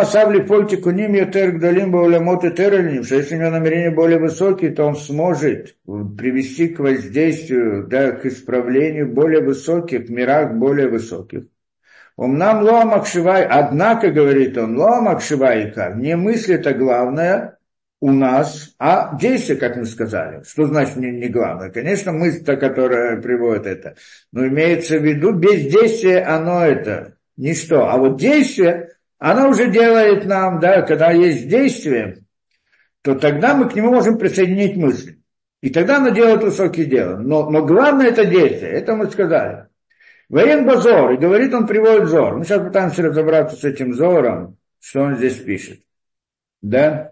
S1: него намерения более высокие, то он сможет привести к воздействию, да, к исправлению более высоких, в мирах более высоких. Умнам лоа макшивай, однако, говорит он, лоа макшивайка, не мысль это главное у нас, а действие, как мы сказали. Что значит не главное? Конечно, мысль-то, которая приводит это. Но имеется в виду, без действия оно это ничто. А вот действие, оно уже делает нам, да, когда есть действие, то тогда мы к нему можем присоединить мысль. И тогда оно делает высокие дела. Но главное это действие, это мы сказали. Воен Базор, и говорит, он приводит Зор. Мы сейчас пытаемся разобраться с этим Зором, что он здесь пишет. Да?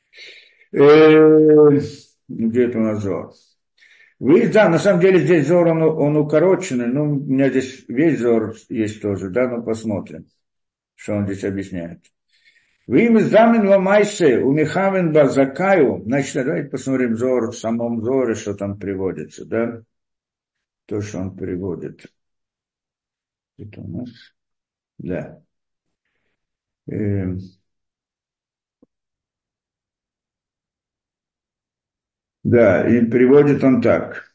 S1: Где это у нас Зор? Да, на самом деле здесь Зор, он укороченный, но у меня здесь весь Зор есть тоже, да, ну посмотрим, что он здесь объясняет. Вы им издамен ламайсе у Михавен Базакаю, значит, давайте посмотрим Зор, в самом Зоре, что там приводится, да, то, что он приводит. Это у нас, да. Да, и приводит он так.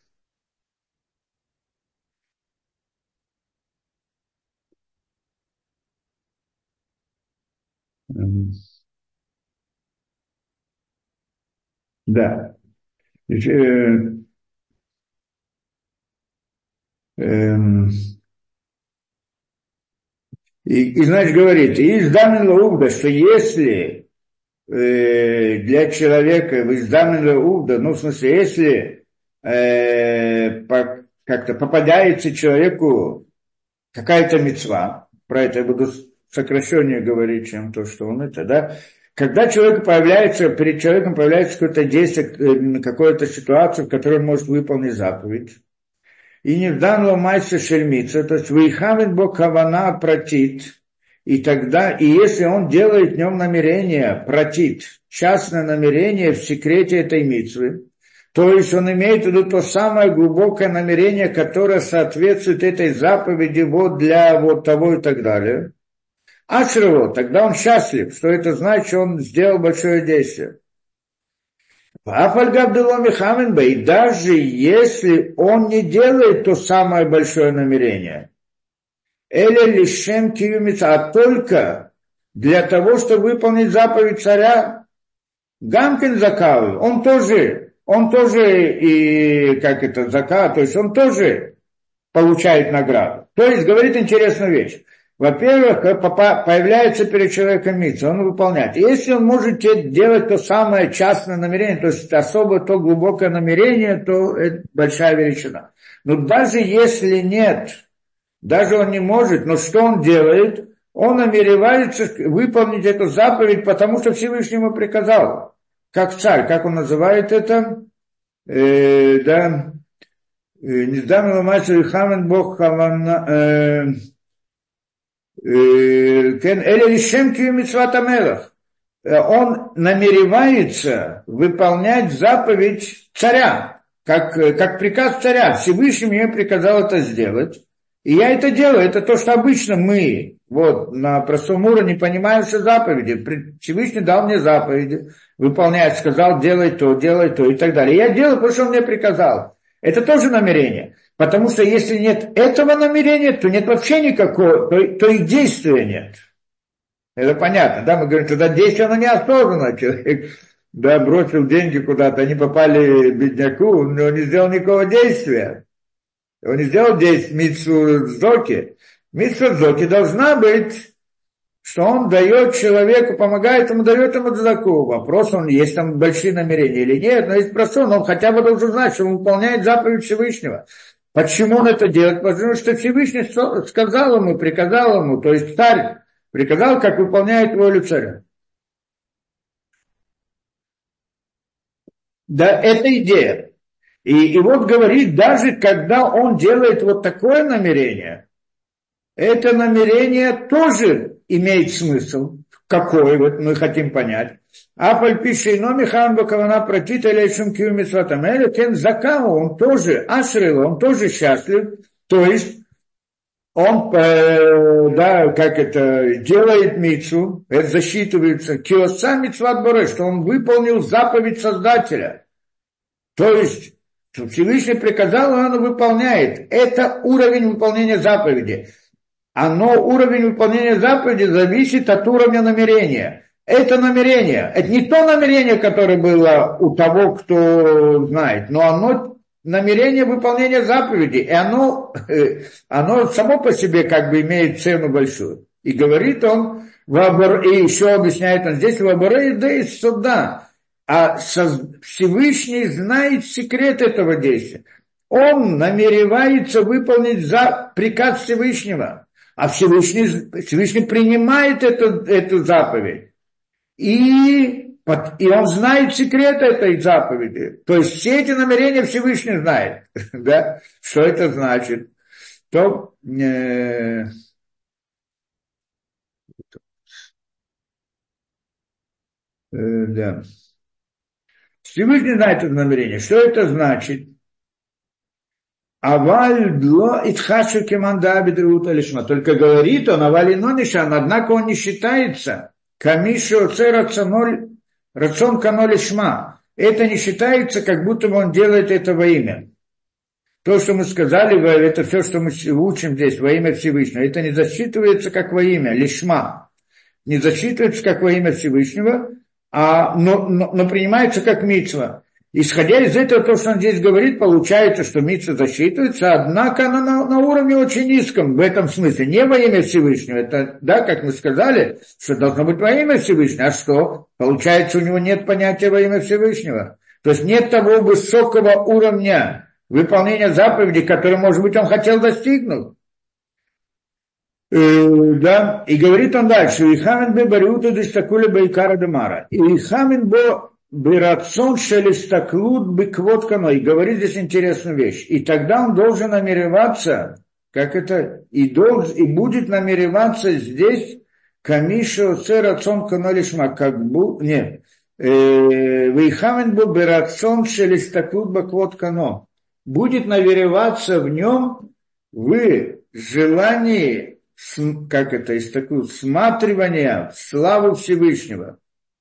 S1: Да. И значит, говорит, и издамен лаувда, что если для человека в издамен лаувда, ну, в смысле, если как-то попадается человеку какая-то мицва, про это я буду сокращеннее говорить, чем то, что он это, да, когда человек появляется, перед человеком появляется какое-то действие, какая-то ситуация, в которой он может выполнить заповедь, и не вданло майса шельмица, то есть выихавит бог кавана протит, и тогда, и если он делает в нем намерение, протит, частное намерение в секрете этой мицвы, то есть он имеет в виду то самое глубокое намерение, которое соответствует этой заповеди вот для вот того и так далее. Ашрево, тогда он счастлив, что это значит, что он сделал большое действие. И даже если он не делает то самое большое намерение, а только для того, чтобы выполнить заповедь царя, Гамкин закал, он тоже, и как это, закал, то есть он тоже получает награду. То есть говорит интересную вещь. Во-первых, появляется перед человеком мицва, он выполняет. Если он может делать то самое частное намерение, то есть особо то глубокое намерение, то это большая величина. Но даже если нет, даже он не может, но что он делает? Он намеревается выполнить эту заповедь, потому что Всевышний ему приказал. Как царь, как он называет это? Да. Нездамил мастер Хамен Бог Хавана... Он намеревается выполнять заповедь царя, как приказ царя. Всевышний мне приказал это сделать. И я это делаю, это то, что обычно мы вот на простом уровне понимаем, что заповеди. Всевышний дал мне заповеди, выполнять, сказал, делай то и так далее. Я делаю, потому что он мне приказал. Это тоже намерение. Потому что если нет этого намерения, то нет вообще никакого, то и действия нет. Это понятно, да? Мы говорим, тогда действие, оно неосознанно. Человек, да, бросил деньги куда-то, они попали бедняку, но не сделал никакого действия. Он не сделал здесь митцву дзоки. Митцва дзоки должна быть, что он дает человеку, помогает ему, дает ему дзоку. Вопрос, он есть там большие намерения или нет, но есть простой, но он хотя бы должен знать, что он выполняет заповедь Всевышнего. Почему он это делает? Потому что Всевышний сказал ему, приказал ему, то есть царь приказал, как выполняет волю царя. Да, это идея. И вот говорит, даже когда он делает вот такое намерение, это намерение тоже имеет смысл. Какой, вот мы хотим понять. Апаль пишет, но Михан Бакавана протит Элейшим Киу Митсватамеля, Кен Закау, он тоже, Ашрил, он тоже счастлив, то есть он, да, как это, делает митцву, это засчитывается, Киоса Митсват Боре, что он выполнил заповедь Создателя. То есть, Всевышний приказал, он выполняет. Это уровень выполнения заповеди. Уровень выполнения заповеди зависит от уровня намерения. Это намерение. Это не то намерение, которое было у того, кто знает, но оно намерение выполнения заповеди. И оно само по себе как бы имеет цену большую. И говорит он, и еще объясняет он здесь, Всевышний знает секрет этого действия. Он намеревается выполнить приказ Всевышнего. А Всевышний принимает эту заповедь. И он знает секрет этой заповеди. То есть все эти намерения Всевышний знает. Да? Что это значит? Да. Всевышний знает это намерение. Что это значит? Аваль бло итхашу кеманда бедрута лишма. Только говорит он, аваль инонишан, однако он не считается. Камишу оце рацион кано лишма. Это не считается, как будто бы он делает это во имя. То, что мы сказали, это все, что мы учим здесь во имя Всевышнего. Это не засчитывается как во имя, лишма. Не засчитывается как во имя Всевышнего, но принимается как мицва. Исходя из этого, то, что он здесь говорит, получается, что мицва засчитывается, однако она на уровне очень низком, в этом смысле, не во имя Всевышнего. Это, да, как мы сказали, что должно быть во имя Всевышнего. А что? Получается, у него нет понятия во имя Всевышнего. То есть нет того высокого уровня выполнения заповедей, который, может быть, он хотел достигнуть. Да, и говорит он дальше, «Ихамен бе бариута дистакуля бейкара демара». «Ихамен бо берацон шелистаклут беквот кано». И говорит здесь интересную вещь. И тогда он должен намереваться, как это, и будет намереваться здесь камиша оце рацон кано лишма, как бы, нет. «Ихамен бо берацон шелистаклут беквот кано». Будет намереваться в нем в желании, как это, из такого всматривания в славу Всевышнего.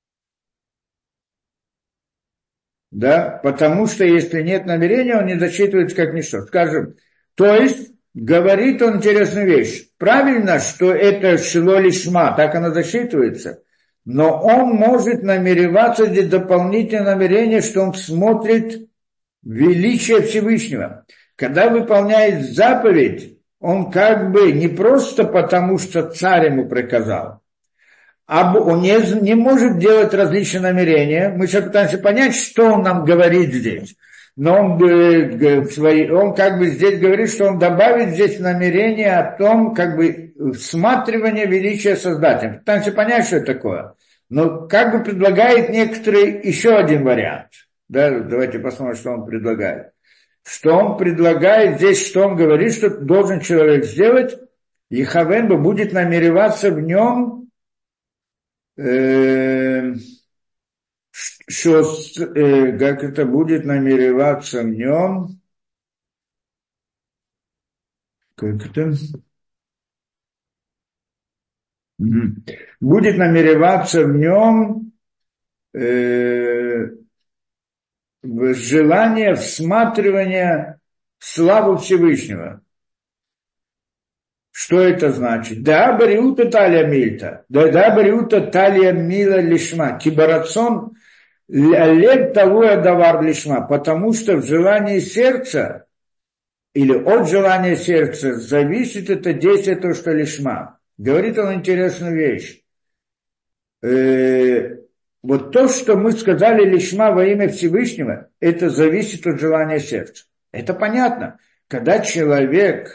S1: Да, потому что если нет намерения, он не засчитывается как ничто. Скажем, то есть, говорит он интересную вещь. Правильно, что это шило лишма, так оно засчитывается. Но он может намереваться здесь дополнительное намерение, что он смотрит величие Всевышнего. Когда выполняет заповедь, он как бы не просто потому, что царь ему приказал, он не может делать различные намерения. Мы сейчас пытаемся понять, что он нам говорит здесь. Но он как бы здесь говорит, что он добавит здесь намерение о том, как бы всматривание величия Создателя. Пытаемся понять, что это такое. Но как бы предлагает некоторый еще один вариант. Да, давайте посмотрим, что он предлагает. Что он предлагает здесь, что он говорит, что должен человек сделать, и Хавенба будет намереваться в нем, как это будет намереваться в нем, Как это? Будет намереваться в нем желание всматривания в славу Всевышнего. Что это значит? Да, бариута талия мильта. Да, бариута талия мила лишма. Кибарацон лев того давар лишма. Потому что в желании сердца или от желания сердца зависит это действие, то, что лишма. Говорит он интересную вещь. Вот то, что мы сказали лишма во имя Всевышнего, это зависит от желания сердца. Это понятно. Когда человек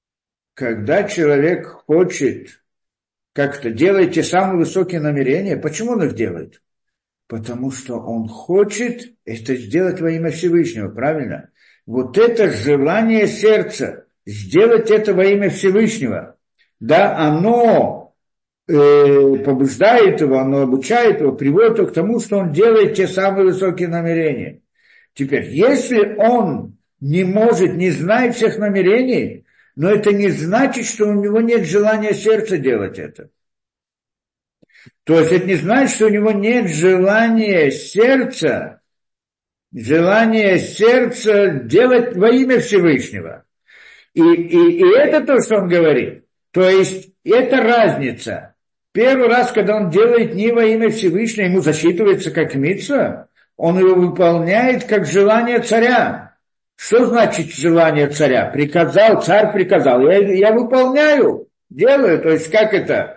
S1: хочет как-то делать те самые высокие намерения, почему он их делает? Потому что он хочет это сделать во имя Всевышнего, правильно? Вот это желание сердца, сделать это во имя Всевышнего, да, оно побуждает его, оно обучает его, приводит его к тому, что он делает те самые высокие намерения. Теперь, если он не может, не знает всех намерений, но это не значит, что у него нет желания сердца делать это. То есть это не значит, что у него нет желания сердца делать во имя Всевышнего. И это то, что он говорит. То есть это разница. Первый раз, когда он делает не во имя Всевышнего, ему засчитывается как мицва, он его выполняет как желание царя. Что значит желание царя? Приказал, царь приказал. Я выполняю, делаю. То есть как это?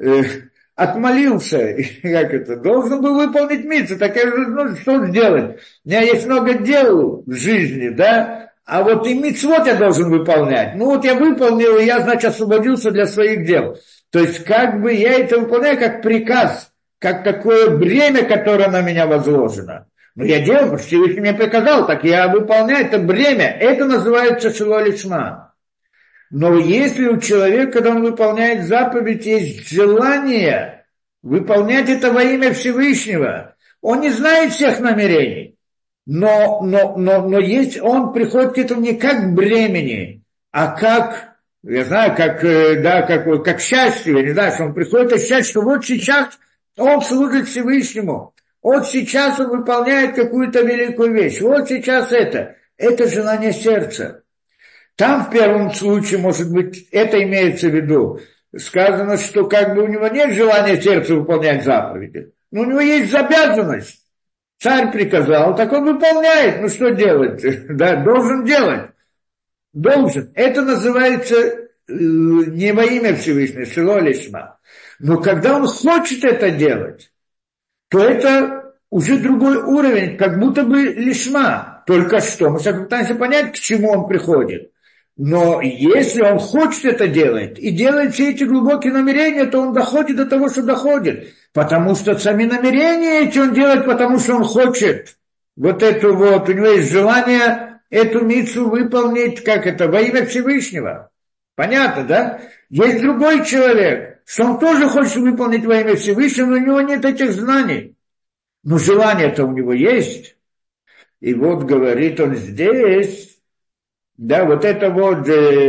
S1: Отмолился. Как это? Должен был выполнить мицву. Так я же, что сделать? У меня есть много дел в жизни, да? А вот и мицвот я должен выполнять. Ну вот я выполнил, и я, значит, освободился для своих дел. То есть как бы я это выполняю как приказ, как такое бремя, которое на меня возложено. Но я делаю, потому что Всевышний мне приказал, так я выполняю это бремя. Это называется шило лишма. Но если у человека, когда он выполняет заповедь, есть желание выполнять это во имя Всевышнего, он не знает всех намерений. Но есть, он приходит к этому не как к бремени, а как, я знаю, как счастью, я не знаю, что он приходит ощущать, что вот сейчас он служит Всевышнему, вот сейчас он выполняет какую-то великую вещь, вот сейчас это желание сердца. Там в первом случае, может быть, это имеется в виду, сказано, что как бы у него нет желания сердца выполнять заповеди, но у него есть обязанность. Царь приказал, так он выполняет. Ну что делать? Да, должен делать. Должен. Это называется не во имя Всевышнего, шило лишма. Но когда он хочет это делать, то это уже другой уровень, как будто бы лишма. Только что. Мы пытаемся понять, к чему он приходит. Но если он хочет это делать, и делает все эти глубокие намерения, то он доходит до того, что доходит. Потому что сами намерения эти он делает, потому что он хочет. Вот эту вот, у него есть желание эту мицву выполнить, как это, во имя Всевышнего. Понятно, да? Есть другой человек, что он тоже хочет выполнить во имя Всевышнего, но у него нет этих знаний. Но желание-то у него есть. И вот говорит он здесь, да, вот это вот,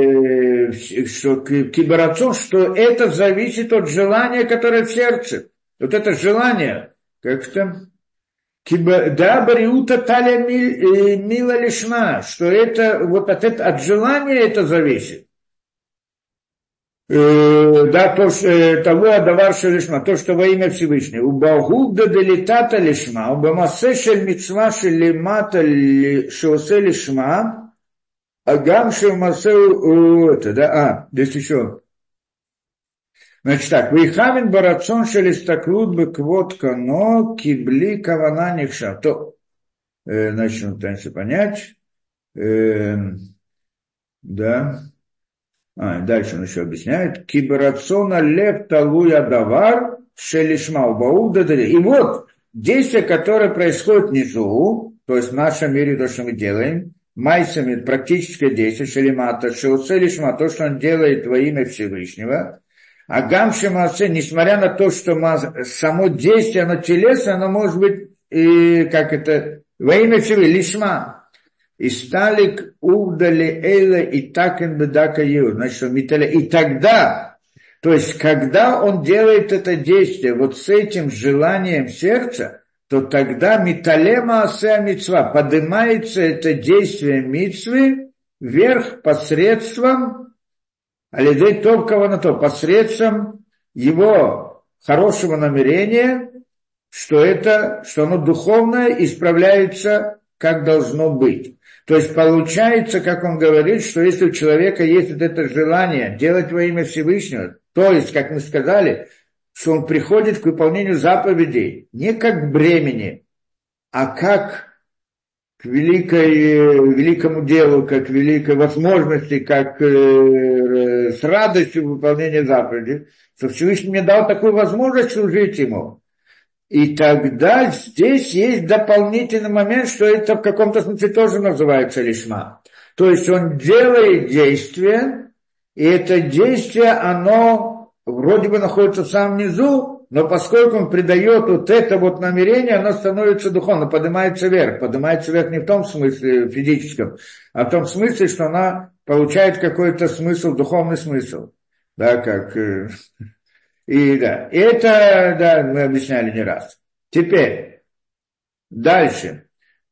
S1: что кибарацон, что это зависит от желания, которое в сердце. Вот это желание, как-то, да, бариута талия мила лишма, что это, вот от желания это зависит. Да, того адаварша лишма, то, что во имя Всевышнего. Убагуда делитата лишма, убамасе шель митцва шелимата шосе лишма, Агам шелмасеу, это, да, здесь еще. Значит так, вейхамин барацон шелистаклут беквот кано кибли кавана нихша. То, значит, мы пытаемся понять. Да. Дальше он еще объясняет. Кибарацона лев талуя давар шелишма убауда дали. И вот, действие, которое происходит внизу, то есть в нашем мире, то, что мы делаем, майсами, практическое действие, шелимата, шелусе лишма, то, что он делает во имя Всевышнего, а гамши масе, несмотря на то, что само действие, оно телесное, оно может быть, как это, во имя Всевышнего, лишма. и стали увдали эйла и такен бедака ю. Значит, и тогда, то есть, когда он делает это действие вот с этим желанием сердца, то тогда миталема асеа мицва, поднимается это действие мицвы вверх посредством, алидей топкого на то, посредством его хорошего намерения, что оно духовное исправляется, как должно быть. То есть получается, как он говорит, что если у человека есть вот это желание делать во имя Всевышнего, то есть, как мы сказали, что он приходит к выполнению заповедей не как к бремени, а как к великому делу, как к великой возможности, как с радостью выполнения заповедей, что Всевышний мне дал такую возможность служить ему. И тогда здесь есть дополнительный момент, что это в каком-то смысле тоже называется лишма. То есть он делает действие, и это действие, оно вроде бы находится в самом низу, но поскольку он придает вот это вот намерение, оно становится духовно, поднимается вверх. Поднимается вверх не в том смысле физическом, а в том смысле, что она получает какой-то смысл, духовный смысл. Да, как... И да, это, да, мы объясняли не раз. Теперь, дальше.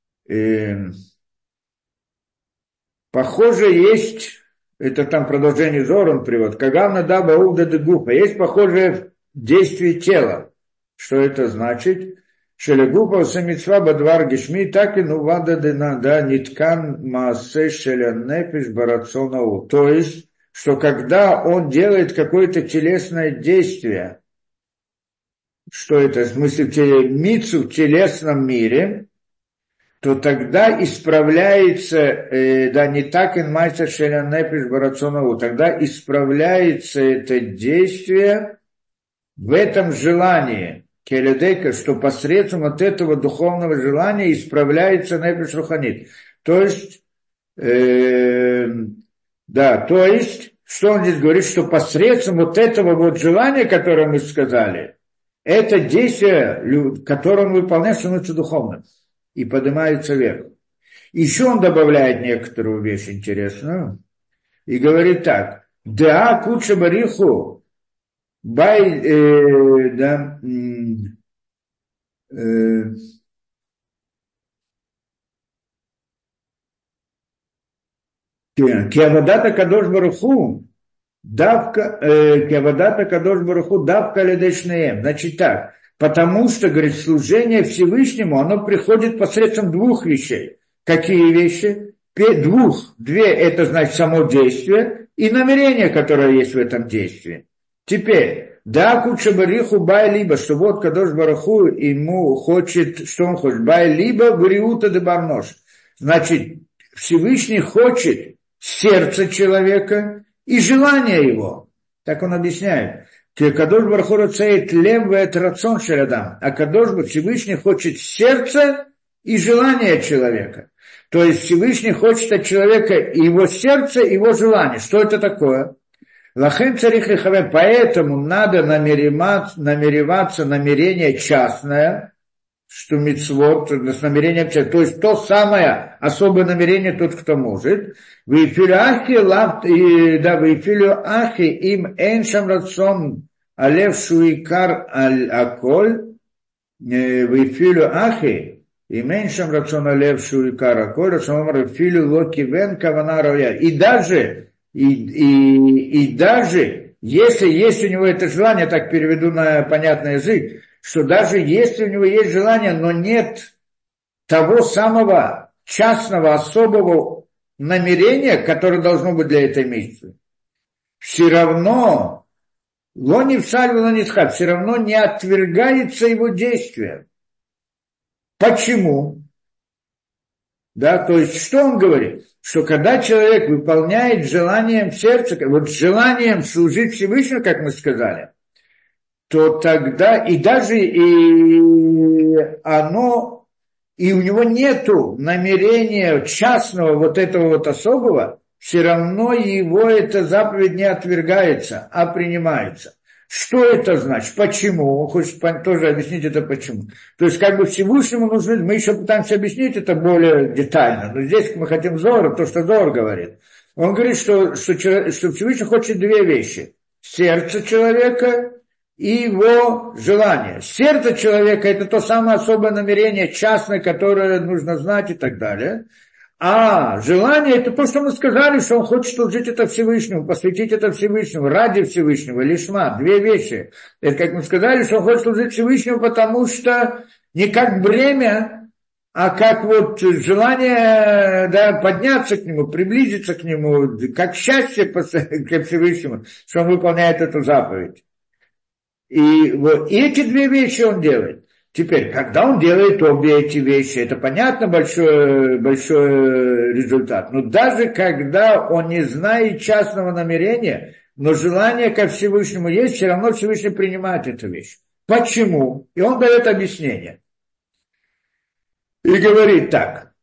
S1: Похоже, есть, это там продолжение Зора он приводит, Кагавна даба увда де гуфа, есть похожее действие тела. Что это значит? Шелегупа самицва бадвар гешми, так и нувада де нада ниткан маасе шеля нефиш барацонау. То есть, что когда он делает какое-то телесное действие, что это, в смысле, мицу в телесном мире, то тогда исправляется, да, не так инмайца шеля нефиш барацонау, тогда исправляется это действие в этом желании, келедека, что посредством от этого духовного желания исправляется нефиш руханит. То есть, да, то есть, что он здесь говорит, что посредством вот этого вот желания, которое мы сказали, это действие, которое он выполняет, становится духовным и поднимается вверх. Еще он добавляет некоторую вещь интересную и говорит так: «Да, куча бариху, бай, да, Киавадата Кадош Баруху, Киавадата Кадош Баруху, давка ледешнеем». Значит так, потому что, говорит, служение Всевышнему, оно приходит посредством двух вещей. Какие вещи? Две, это значит само действие и намерение, которое есть в этом действии. Теперь, да, куча бариху бай либо, что вот Кадош Баруху ему хочет, что он хочет, бай либо вариута де барнош. Значит, Всевышний хочет сердце человека и желание его. Так он объясняет. Кадош Баруху рацеет лев рацион шелядам, а Кадош Всевышний хочет сердце и желание человека. То есть Всевышний хочет от человека и его сердце, и его желание. Что это такое? Лахем царих лихаве, поэтому надо намереваться намерение частное, что мицвот, с намерением человека, то есть то самое особое намерение тот, кто может. Вейфилю ахи им эншам рацион алев шуикар аль-аколь, вейфилю ахи и меньшем рацион алев шуикар аколь, рацион вейфилю локи вен кавана роя. И даже, если есть у него это желание, так переведу на понятный язык, что даже если у него есть желание, но нет того самого частного, особого намерения, которое должно быть для этой миссии, все равно все равно не отвергается его действие. Почему? Да, то есть, что он говорит? Что когда человек выполняет желанием сердца, вот желанием служить Всевышнему, как мы сказали, то тогда и даже у него нету намерения частного вот этого вот особого, все равно его эта заповедь не отвергается, а принимается. Что это значит? Почему? Он хочет тоже объяснить это почему. То есть, как бы Всевышнему нужно, мы еще пытаемся объяснить это более детально, но здесь мы хотим Зоара, то, что Зоар говорит. Он говорит, что Всевышний хочет две вещи. Сердце человека и его желание. Сердце человека – это то самое особое намерение частное, которое нужно знать и так далее. А желание – это то, что мы сказали, что он хочет служить это Всевышнему, посвятить это Всевышнему, ради Всевышнего, лишма, две вещи. Это, как мы сказали, что он хочет служить Всевышнему, потому что не как бремя, а как вот желание, да, подняться к нему, приблизиться к нему, как счастье к Всевышнему, что он выполняет эту заповедь. И вот эти две вещи он делает. Теперь, когда он делает обе эти вещи, это понятно, большой результат. Но даже когда он не знает частного намерения, но желание ко Всевышнему есть, все равно Всевышний принимает эту вещь. Почему? И он дает объяснение. И говорит так.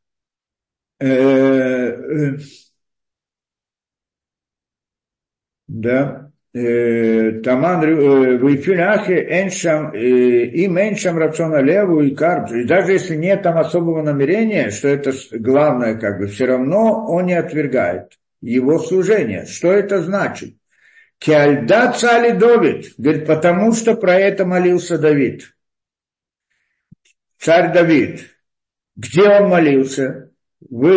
S1: Да. Таман Вайфюляхе Эншам им Эншам Рациона Леву и Карб. И даже если нет там особого намерения, что это главное, как бы, все равно он не отвергает его служение. Что это значит? Киальда цали Давид. Говорит, потому что про это молился Давид. Царь Давид. Где он молился? В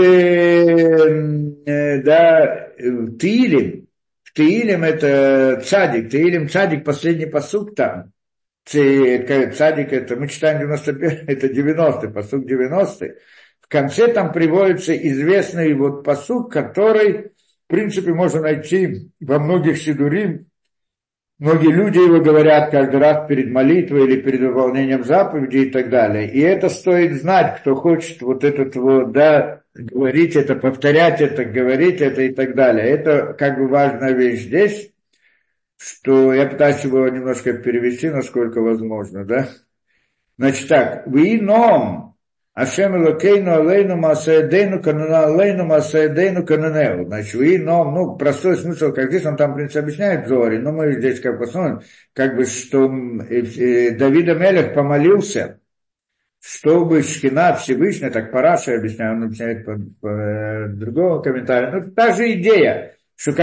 S1: Тиилим. Теилим это цадик, Теилим цадик, последний пасук там. Цадик это, мы читаем 91, это 90-й, пасук 90-й. В конце там приводится известный вот пасук, который, в принципе, можно найти во многих сидурим. Многие люди его говорят каждый раз перед молитвой или перед выполнением заповедей и так далее. И это стоит знать, кто хочет вот этот вот, да, говорить это, повторять это, говорить это и так далее. Это как бы важная вещь здесь, что я пытаюсь его немножко перевести, насколько возможно, да. Значит так, «Вином Ашем Элокейну Алейну Масаэдейну Кануна Алейну Масаэдейну Канунеу». Значит, «Вином», ну, простой смысл, как здесь он там, в принципе, объясняет в Зоре, но мы здесь как посмотрим, как бы, что Давид а-Мелех помолился, чтобы Шхина Всевышняя, так Параша объясняет, он объясняет по другому комментарию, но та же идея, что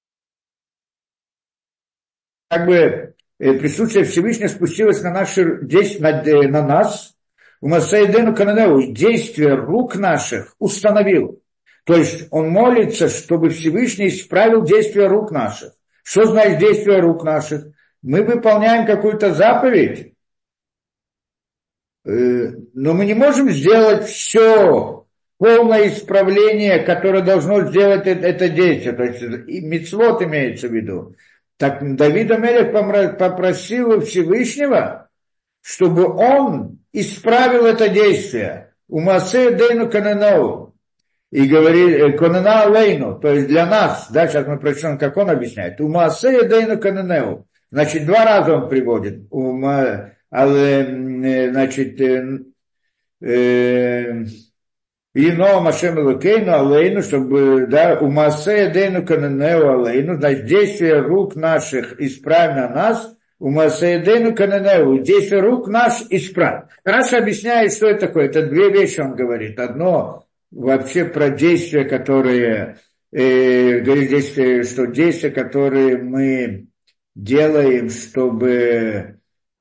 S1: как бы присутствие Всевышнего спустилось на нас, у Масаидену Кананеу, действие рук наших установил. То есть он молится, чтобы Всевышний исправил действие рук наших. Что значит действие рук наших? Мы выполняем какую-то заповедь, но мы не можем сделать все, полное исправление, которое должно сделать это действие. То есть мицвот имеется в виду. Так Давид а-Мелех попросил у Всевышнего, чтобы он исправил это действие. Умасе дейну кананоу. И говорит, канана алейну, то есть для нас, да, сейчас мы прочтем, как он объясняет. Умасе дейну кананеу. Значит, два раза он приводит. Значит, Ино Машем Элокейну Алейну, чтобы, да, Умасе Дейну Кананеу Алейну, значит, действие рук наших исправь на нас, Умасе Дейну Кананеу, действие рук наших исправь. Раша объясняет, что это такое. Это две вещи он говорит. Одно вообще про действия, которые, говорит здесь, что действия, которые мы делаем, чтобы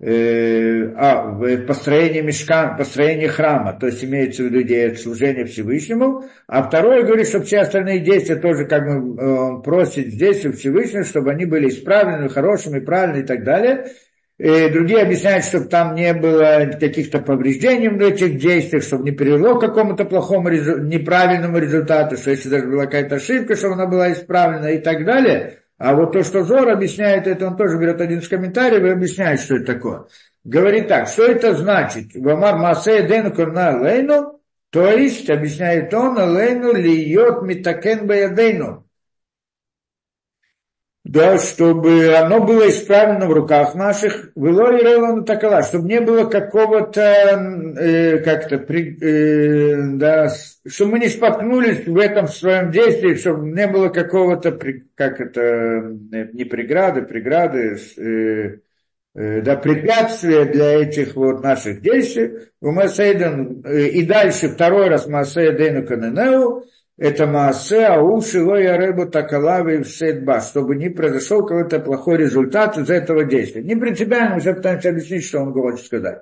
S1: построение мишкана, построение храма, то есть имеется в виду идея служения Всевышнему, а второе говорит, что все остальные действия тоже, как мы просит здесь у Всевышнего, чтобы они были исправлены, хорошими, правильными и так далее. И другие объясняют, чтобы там не было каких-то повреждений в этих действиях, чтобы не привело к какому-то плохому, неправильному результату, что если даже была какая-то ошибка, чтобы она была исправлена и так далее. А вот то, что Зор объясняет, это он тоже берет один из комментариев и объясняет, что это такое. Говорит так, что это значит? Вамар Масе Дену Курна Лейну, то есть, объясняет он, Лейну льет митакен баядейну. да, чтобы оно было исправлено в руках наших, было и релану такала, чтобы не было какого-то, да, чтобы мы не споткнулись в этом своем действии, чтобы не было какого-то, не преграды, да, препятствия для этих вот наших действий. И дальше второй раз Маасе Эдейну Каненеу, это Маасе Ауши Лоя Ребу Такалавы в Сейдба, чтобы не произошел какой-то плохой результат из этого действия. Не принципиально, мы сейчас пытаемся объяснить, что он хочет сказать.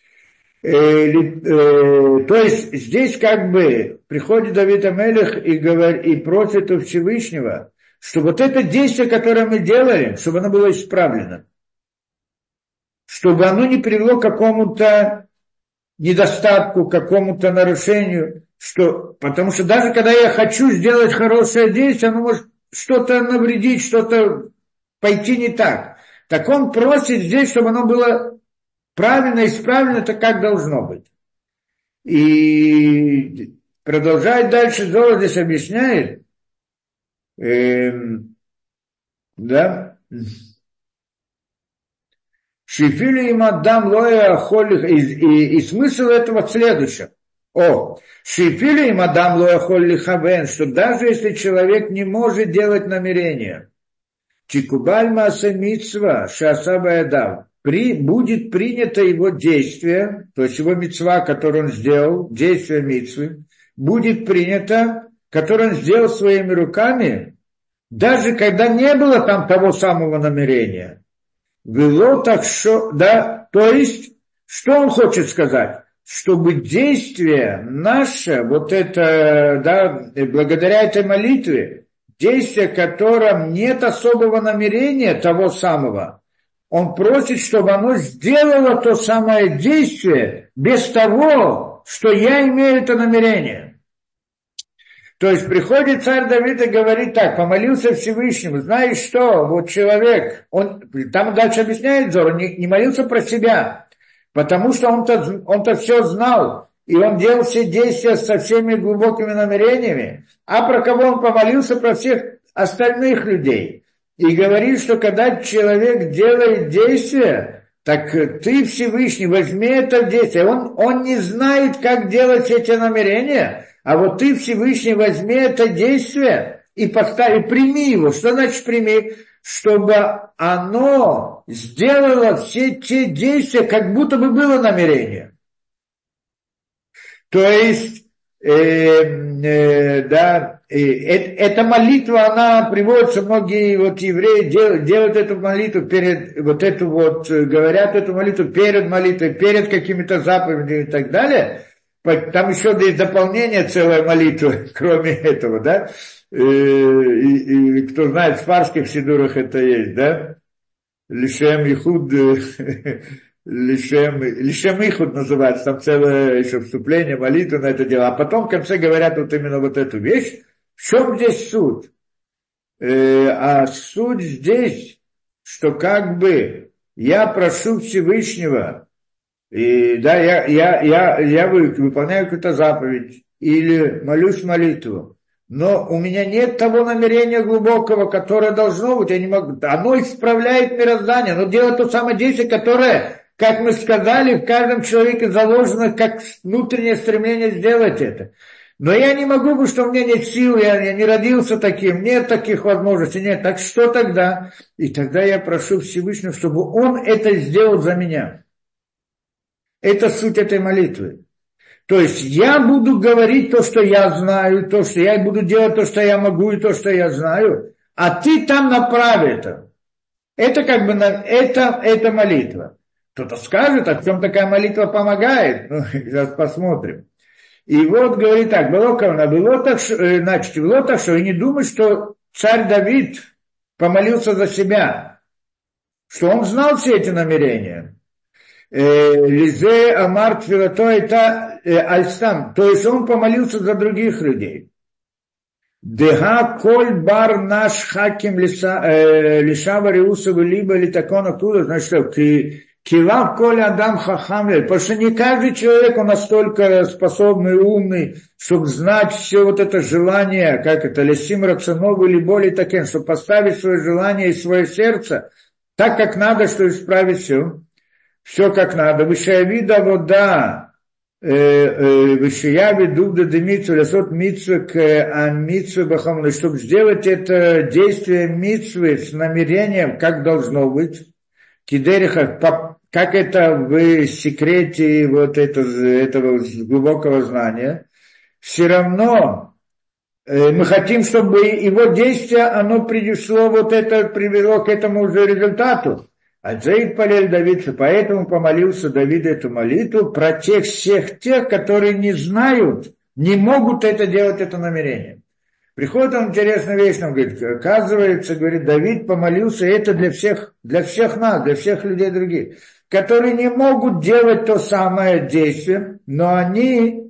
S1: То есть здесь как бы приходит Давид Амелех и просит у Всевышнего, чтобы вот это действие, которое мы делаем, чтобы оно было исправлено. Чтобы оно не привело к какому-то недостатку, к какому-то нарушению. Потому что даже когда я хочу сделать хорошее действие, оно может что-то навредить, что-то пойти не так. Так он просит здесь, чтобы оно было правильно, исправлено, так как должно быть. И продолжает дальше, Зола здесь объясняет, да, Шифили им отдам лоя холих, и смысл этого в следующем. Шифили им отдам лоя холихавен, что даже если человек не может делать намерения, чикубаль маасе мицва шасаба ядав, будет принято его действие, то есть его мицва, которую он сделал, действие мицвы, будет принято, которое он сделал своими руками, даже когда не было там того самого намерения. Вело так что, да, то есть, что он хочет сказать? Чтобы действие наше, вот это, да, благодаря этой молитве, действие, в котором нет особого намерения того самого, он просит, чтобы оно сделало то самое действие без того, что я имею это намерение. То есть приходит царь Давид и говорит так, помолился Всевышнему, знаешь что, вот человек, он там дальше объясняет Зор, он не молился про себя, потому что он-то все знал, и он делал все действия со всеми глубокими намерениями, а про кого он помолился, про всех остальных людей. И говорит, что когда человек делает действия, так ты, Всевышний, возьми это действие. Он не знает, как делать эти намерения, а вот ты, Всевышний, возьми это действие и прими его. Что значит прими? Чтобы оно сделало все те действия, как будто бы было намерение. То есть, эта молитва, она приводится, многие вот евреи делают эту молитву говорят эту молитву перед молитвой, перед какими-то заповедями и так далее. Там еще есть дополнение целой молитвы, кроме этого, да. И кто знает, в фарских сидурах это есть, да. Лишем Ихуд, Лишем Ихуд называется, там целое еще вступление, молитва на это дело. А потом в конце говорят вот именно вот эту вещь. В чем здесь суть? А суть здесь, что как бы я прошу Всевышнего, и да, я выполняю какую-то заповедь или молюсь молитву, но у меня нет того намерения глубокого, которое должно быть, я не могу, оно исправляет мироздание, оно делает то самое действие, которое, как мы сказали, в каждом человеке заложено как внутреннее стремление сделать это. Но я не могу, потому что у меня нет сил, я не родился таким, нет таких возможностей, нет. Так что тогда? И тогда я прошу Всевышнего, чтобы Он это сделал за меня. Это суть этой молитвы. То есть я буду говорить то, что я знаю, то, что я буду делать то, что я могу, и то, что я знаю, а ты там направь это. Это как бы, это молитва. Кто-то скажет, а в чем такая молитва помогает? Ну, сейчас посмотрим. И вот говорит так, было так, что и не думай, что царь Давид помолился за себя, что он знал все эти намерения. Лизе Амар Тфилато это Альстам, то есть он помолился за других людей. Дега коль бар наш хаким лишава реусову либо литакона туда, значит, что Килав коля адам хахамлель, потому что не каждый человек, он настолько способный, умный, чтобы знать все вот это желание, как это, лесим рацанов или более таким, чтобы поставить свое желание и свое сердце так, как надо, чтобы исправить все как надо. Вышаявида вода, вышаяви дубда демитсу, лесот митсу к амитсу бахамлель, чтобы сделать это действие митсвы с намерением, как должно быть. Кидериха, как это в секрете вот этого глубокого знания, все равно мы хотим, чтобы его действие, оно привело вот это, привело к этому же результату. А Джейд Палель Давид, поэтому помолился Давид эту молитву про тех всех тех, которые не знают, не могут это делать, это намерение. Приходит он, интересная вещь, он говорит, оказывается, говорит, Давид помолился, это для всех нас, для всех людей других, которые не могут делать то самое действие, но они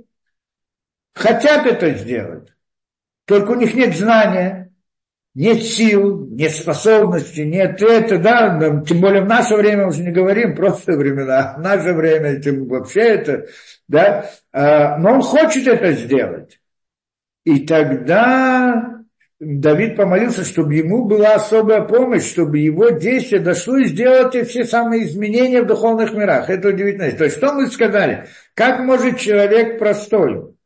S1: хотят это сделать. Только у них нет знания, нет сил, нет способностей, нет это, да, тем более в наше время уже не говорим, просто времена, в наше время тем вообще это, да, но он хочет это сделать. И тогда Давид помолился, чтобы ему была особая помощь, чтобы его действие дошло и сделать все самые изменения в духовных мирах. Это удивительно. То есть, что мы сказали? Как может человек простой,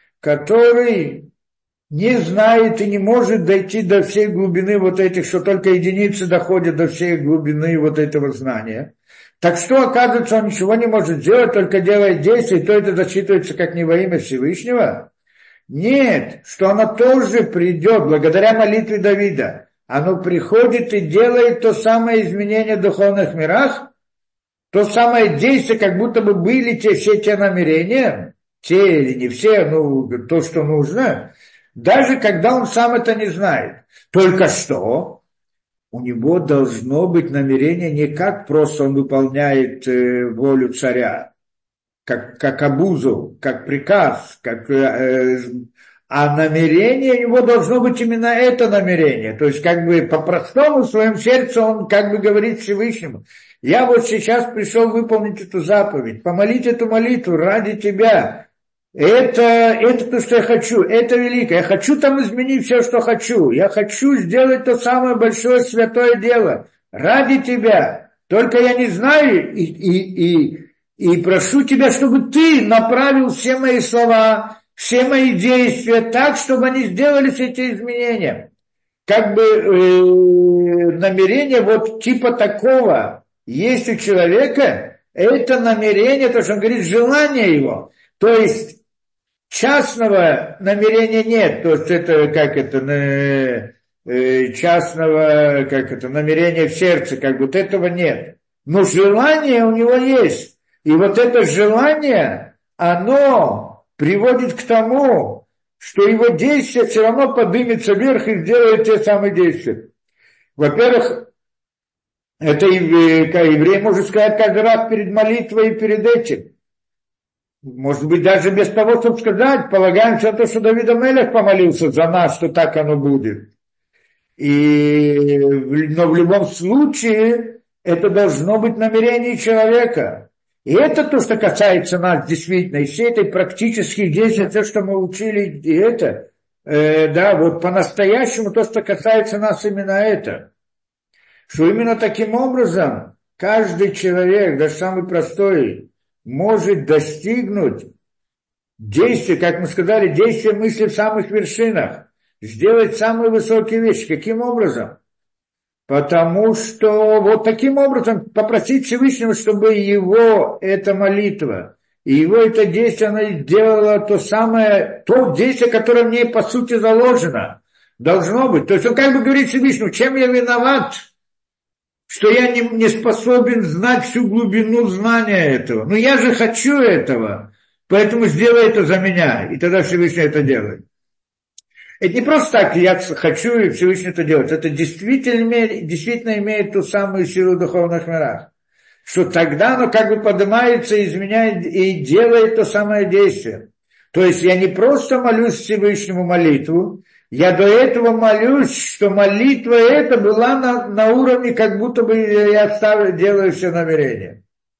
S1: который не знает и не может дойти до всей глубины вот этих, что только единицы доходят до всей глубины вот этого знания, так что, оказывается, он ничего не может сделать, только делает действия, и то это засчитывается как не во имя Всевышнего? Нет, что оно тоже придет, благодаря молитве Давида. Оно приходит и делает то самое изменение в духовных мирах, то самое действие, как будто бы были все те намерения, те или не все, то, что нужно, даже когда он сам это не знает. Только что у него должно быть намерение не как просто он выполняет волю царя, как обузу, как приказ, а намерение у него должно быть именно это намерение. То есть как бы по-простому в своем сердце он как бы говорит Всевышнему: я вот сейчас пришел выполнить эту заповедь, помолить эту молитву ради тебя. Это то, что я хочу, это великое. Я хочу там изменить все, что хочу. Я хочу сделать то самое большое святое дело ради тебя. Только я не знаю и прошу тебя, чтобы ты направил все мои слова, все мои действия так, чтобы они сделали все эти изменения. Как бы намерение вот типа такого есть у человека, это намерение, то, что он говорит, желание его. То есть частного намерения нет, то есть это частного, намерения в сердце, как будто этого нет. Но желание у него есть. И вот это желание, оно приводит к тому, что его действие все равно поднимется вверх и сделает те самые действия. Во-первых, это еврей может сказать каждый раз перед молитвой и перед этим. Может быть, даже без того, чтобы сказать, полагаемся на то, что Давид ха-Мелех помолился за нас, что так оно будет. Но в любом случае, это должно быть намерение человека. И это то, что касается нас действительно, и всей этой практических действий, то, что мы учили, и это, вот по-настоящему то, что касается нас именно это. Что именно таким образом каждый человек, даже самый простой, может достигнуть действия, как мы сказали, действия мысли в самых вершинах, сделать самые высокие вещи. Каким образом? Потому что вот таким образом попросить Всевышнего, чтобы его эта молитва и его это действие, оно делало то действие, которое в ней по сути заложено. Должно быть. То есть он как бы говорит Всевышнему: чем я виноват, что я не способен знать всю глубину знания этого. Но я же хочу этого, поэтому сделай это за меня. И тогда Всевышний это делает. Это не просто так, я хочу и Всевышний это делать. Это действительно имеет ту самую силу в духовных мирах. Что тогда оно как бы поднимается, изменяет и делает то самое действие. То есть я не просто молюсь Всевышнему молитву, я до этого молюсь, что молитва эта была на уровне, как будто бы я делаю все намерения.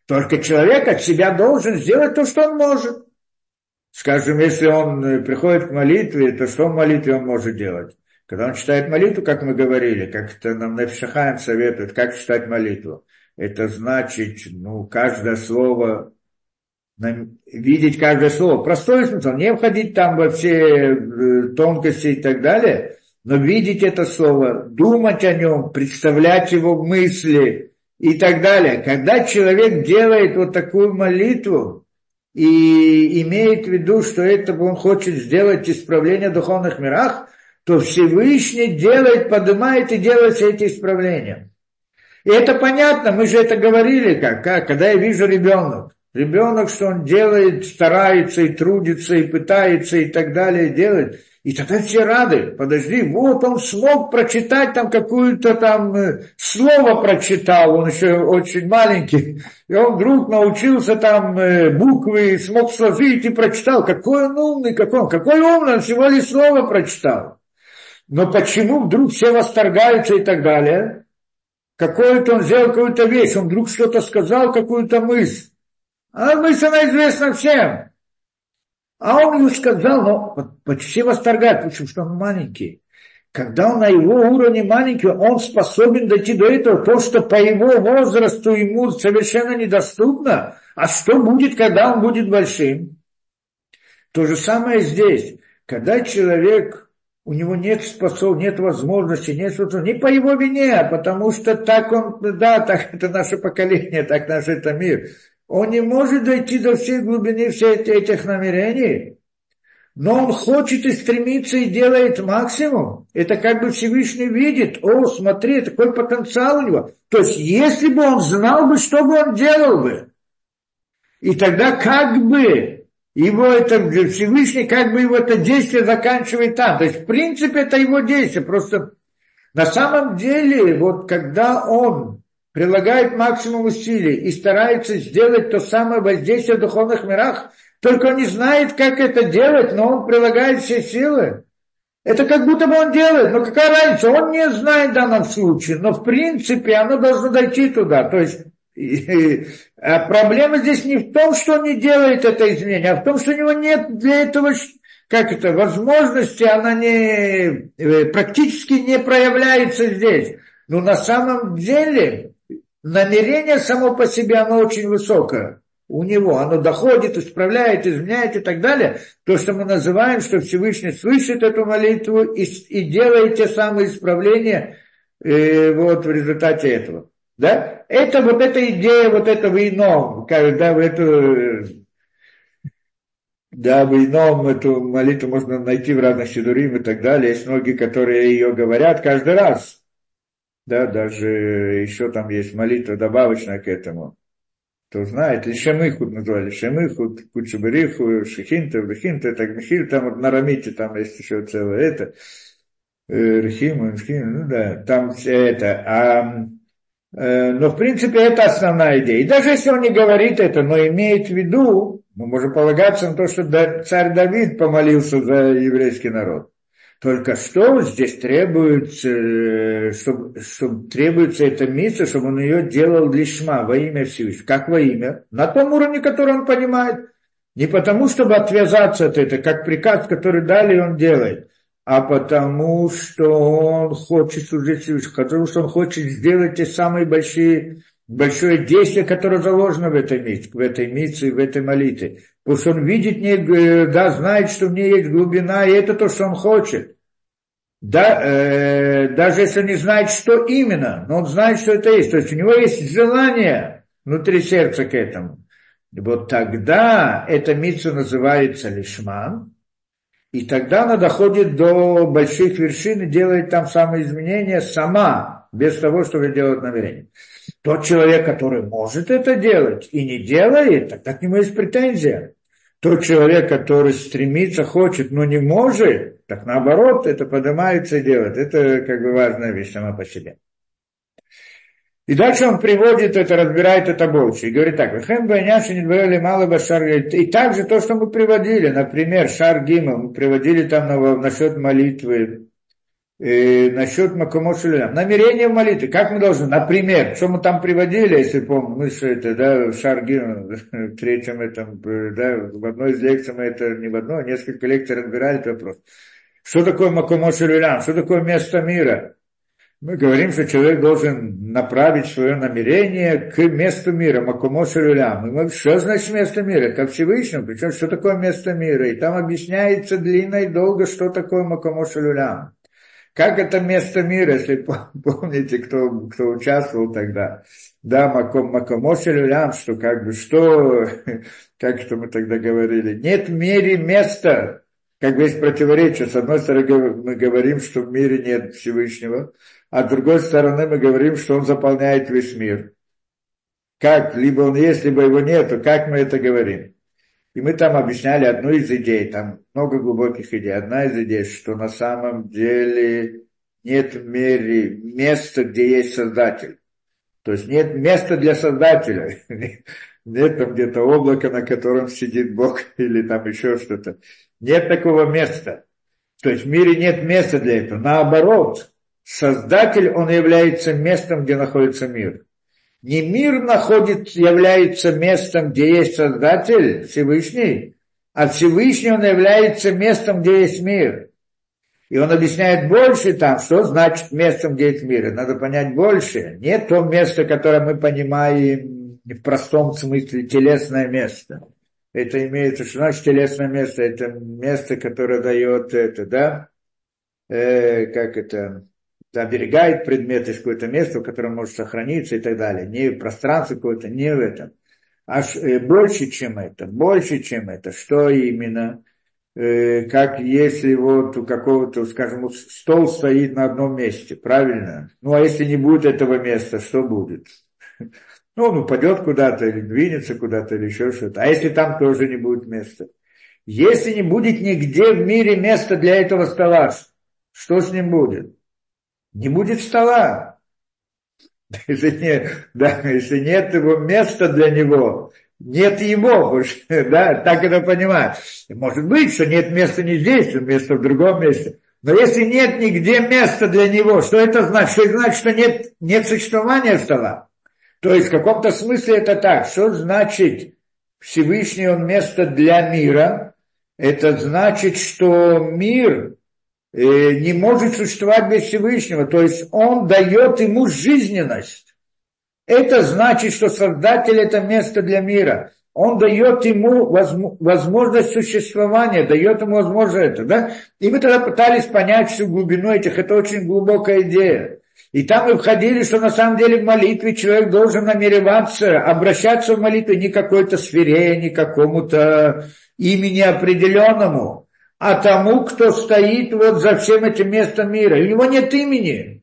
S1: Только человек от себя должен сделать то, что он может. Скажем, если он приходит к молитве, то что в молитве он может делать? Когда он читает молитву, как мы говорили, как это нам Нефеш ха-Хаим советует, как читать молитву. Это значит, каждое слово, видеть каждое слово. Простой смысл, не входить там во все тонкости и так далее, но видеть это слово, думать о нем, представлять его в мысли и так далее. Когда человек делает вот такую молитву и имеет в виду, что это он хочет сделать исправление в духовных мирах, то Всевышний делает, поднимает и делает все эти исправления. И это понятно, мы же это говорили, когда я вижу ребенок, что он делает, старается и трудится, и пытается, и так далее делает, и тогда все рады, подожди, вот он смог прочитать там какое-то там слово прочитал, он еще очень маленький, и он вдруг научился там буквы, смог сложить и прочитал, какой он умный, какой умный, он всего лишь слово прочитал. Но почему вдруг все восторгаются и так далее? Какую-то он сделал какую-то вещь, он вдруг что-то сказал, какую-то мысль. А мысль, она известна всем. А он ее сказал, но почти восторгает, потому что он маленький. Когда он на его уровне маленький, он способен дойти до этого, то, что по его возрасту ему совершенно недоступно. А что будет, когда он будет большим? То же самое здесь. Когда человек, у него нет нет возможности, не по его вине, а потому что так так это наше поколение, так наш это мир. Он не может дойти до всей глубины всех этих намерений, но он хочет и стремится и делает максимум. Это как бы Всевышний видит, смотри, такой потенциал у него. То есть, если бы он знал бы, что бы он делал бы, и тогда как бы его это Всевышний, как бы его это действие заканчивает там. То есть, в принципе, это его действие. Просто на самом деле, вот когда он прилагает максимум усилий и старается сделать то самое воздействие в духовных мирах, только он не знает, как это делать, но он прилагает все силы. Это как будто бы он делает, но какая разница, он не знает в данном случае, но в принципе оно должно дойти туда. То есть проблема здесь не в том, что он не делает это изменение, а в том, что у него нет для этого возможности, она практически не проявляется здесь. Но на самом деле намерение само по себе, оно очень высокое у него. Оно доходит, исправляет, изменяет и так далее. То, что мы называем, что Всевышний слышит эту молитву и делает те самые исправления вот в результате этого. Да? Это вот эта идея вот этого иного, когда в ином эту молитву можно найти в разных сидурим и так далее. Есть многие, которые ее говорят каждый раз. Да, даже еще там есть молитва добавочная к этому. Кто знает, или Шемыхуд назвали, Шемыхуд, Кучабариху, Шехинта, Врехинта, так Михиль, там вот на Рамите, там есть еще целое это, Рехим, там все это. Но в принципе это основная идея. И даже если он не говорит это, но имеет в виду, мы можем полагаться на то, что царь Давид помолился за еврейский народ. Только что здесь требуется, чтобы требуется эта миссия, чтобы он ее делал лишма, во имя Всевышнего. Как во имя? На том уровне, который он понимает. Не потому, чтобы отвязаться от этого, как приказ, который дали, он делает, а потому, что он хочет служить Всевышнему, потому что он хочет сделать те самые большое действие, которое заложено в этой миссии, в этой молитве. Потому что он видит, знает, что в ней есть глубина, и это то, что он хочет. Даже если он не знает, что именно, но он знает, что это есть. То есть у него есть желание внутри сердца к этому. Вот тогда эта мицва называется лишман, и тогда она доходит до больших вершин и делает там самоизменения сама, без того, чтобы делать намерение. Тот человек, который может это делать и не делает, тогда к нему есть претензия. Тот человек, который стремится, хочет, но не может, так наоборот, это поднимается и делает. Это как бы важная вещь сама по себе. И дальше он приводит это, разбирает это больше. И говорит так: и также то, что мы приводили, например, Шар Гимел, мы приводили там насчет молитвы Насчет Макомот Шелулям. Намерение в молитве. Как мы должны? Например, что мы там приводили, если помню, мы что это, да, в Шарги, в третьем этом, да, в одной из лекций мы это, не в одной, а несколько лекций разбирали этот вопрос. Что такое Макомот Шелулям? Что такое место мира? Мы говорим, что человек должен направить свое намерение к месту мира, Макомот Шелулям. И мы, что значит место мира? Ко Всевышнему. Причем, что такое место мира? И там объясняется длинно и долго, что такое Макомот Шелулям. Как это место мира, если помните, кто участвовал тогда? Да, Макомот Шелулям, что как бы, что, как это мы тогда говорили? Нет в мире места, как бы есть противоречие. С одной стороны, мы говорим, что в мире нет Всевышнего, а с другой стороны, мы говорим, что он заполняет весь мир. Как? Либо он есть, либо его нету. Как мы это говорим? И мы там объясняли одну из идей, там много глубоких идей. Одна из идей, что на самом деле нет в мире места, где есть Создатель. То есть нет места для Создателя. Нет там где-то облака, на котором сидит Бог или там еще что-то. Нет такого места. То есть в мире нет места для этого. Наоборот, Создатель, он является местом, где находится мир. Не мир является местом, где есть Создатель, Всевышний, а Всевышний он является местом, где есть мир. И он объясняет больше там, что значит местом, где есть мир. Надо понять больше. Нет того места, которое мы понимаем в простом смысле, телесное место. Это имеется, что значит телесное место? Это место, которое дает это, да? Как это... оберегает предмет из какое-то место, в котором может сохраниться и так далее. Не в пространстве какое-то, не в этом. Больше, чем это. Что именно? Как если вот у какого-то, скажем, стол стоит на одном месте, правильно? Ну, а если не будет этого места, что будет? Ну, он упадет куда-то, или двинется куда-то, или еще что-то. А если там тоже не будет места? Если не будет нигде в мире места для этого стола, что с ним будет? Не будет стола. Если нет его места для него, нет его, да, так это понимать. Может быть, что нет места не здесь, а место в другом месте. Но если нет нигде места для него, что это значит? Что это значит, что нет существования стола? То есть в каком-то смысле это так. Что значит Всевышний он место для мира? Это значит, что мир не может существовать без Всевышнего, то есть он дает ему жизненность. Это значит, что Создатель – это место для мира. Он дает ему возможность существования, дает ему возможность это, да? И мы тогда пытались понять всю глубину этих, это очень глубокая идея. И там мы входили, что на самом деле в молитве человек должен намереваться, обращаться в молитве не к какой-то сфере, не к какому-то имени определенному, а тому, кто стоит вот за всем этим местом мира. И у него нет имени.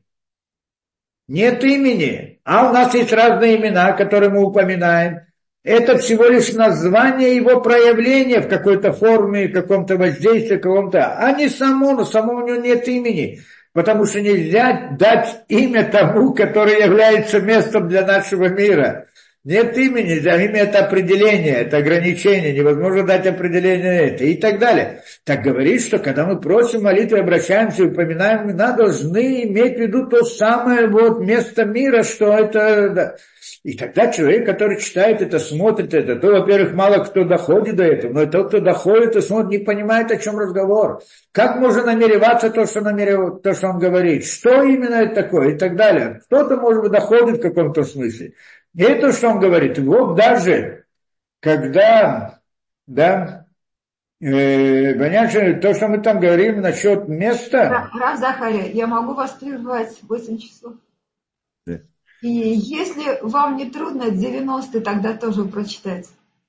S1: Нет имени. А у нас есть разные имена, которые мы упоминаем. Это всего лишь название его проявления в какой-то форме, в каком-то воздействии, каком-то, а не само, но само у него нет имени. Потому что нельзя дать имя тому, которое является местом для нашего мира. Нет имени, имя это определение, это ограничение, невозможно дать определение это и так далее. Так говорит, что когда мы просим молитвы, обращаемся и упоминаем имена, должны иметь в виду то самое вот место мира, что это... Да. И тогда человек, который читает это, смотрит это, то, во-первых, мало кто доходит до этого, но тот, кто доходит и смотрит, не понимает, о чем разговор. Как можно намереваться то, что он говорит? Что именно это такое? И так далее. Кто-то, может быть, доходит в каком-то смысле. И это, что он говорит, вот даже когда, да, понятно, то, что мы там говорим насчет места...
S2: Рав Захария, я могу вас прервать 8 часов?
S1: Да.
S2: И если вам не трудно, 90-й тогда тоже прочитать.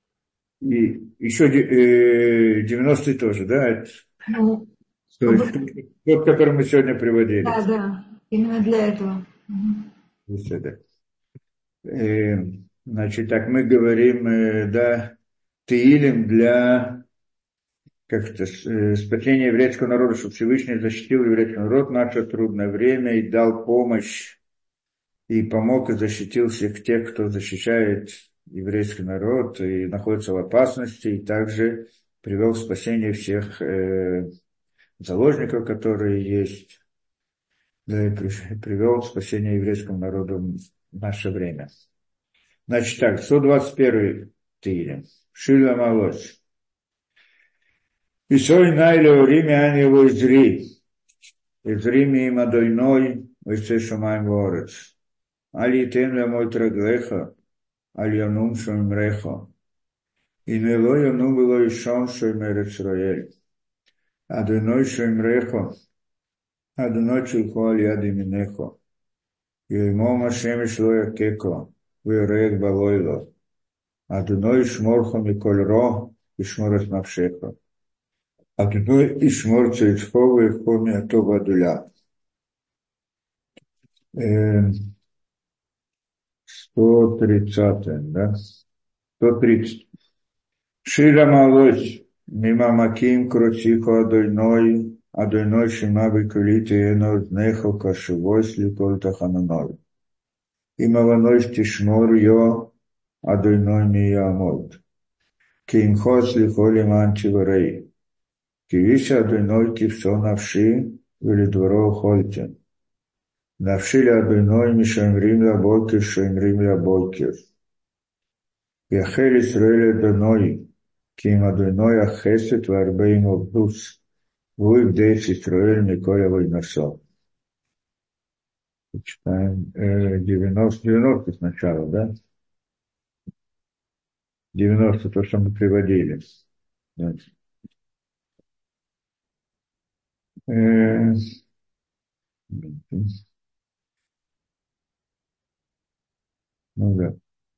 S1: И еще 90-й тоже, да?
S2: Ну,
S1: То есть тот, который мы сегодня приводили.
S2: Да, именно для этого.
S1: Значит, так мы говорим, да, Теилим для спасения еврейского народа, чтобы Всевышний защитил еврейский народ в наше трудное время и дал помощь, и помог и защитил всех тех, кто защищает еврейский народ и находится в опасности, и также привел к спасению всех заложников, которые есть. да и привел спасение еврейскому народу в наше время. Значит так, 121 Тилем. Шила Малось. Исой Найле Уриме Ани Изри. Изри Мима Дойной, Весе Шамаем Ворец. Али Тен Ламой Траглеха, Али Янум Шамреха. И Нело Янум было Ишон Шамерец Роэль. Адойной Шамреха. Адойной Чилхо Али Адиминеха. Йоймом Ашем Ишло Якеко. Вирек Балойло. Адойной Шморхо Миколь Ро. Ишморет Навшеха. Адойной Ишмор Цейцхо Вирхо Миатова Адуля. 130, да? 130. Шира Малось. Мима Маким Крутихо Адойной Шима Бекулите Энор Нехо Кашевой Сликоль Тахананой. Ималаной Тишмор Йо Адойной Миямот. Кимхо Слихоли Манчиварей. Кивиша Адойной Кивсо Навши Велидворо Хольтен. Навши Адойной Мишамрим Лабокер Шамрим Лабокер. Яхел Исраэль Адойной. Ким Адойной Ахесет Варбейм Обдус. Вуик Дейс Исраэль Миколя Войнасо. Читаем 90 сначала, да? 90 то, что мы приводили. Ну да.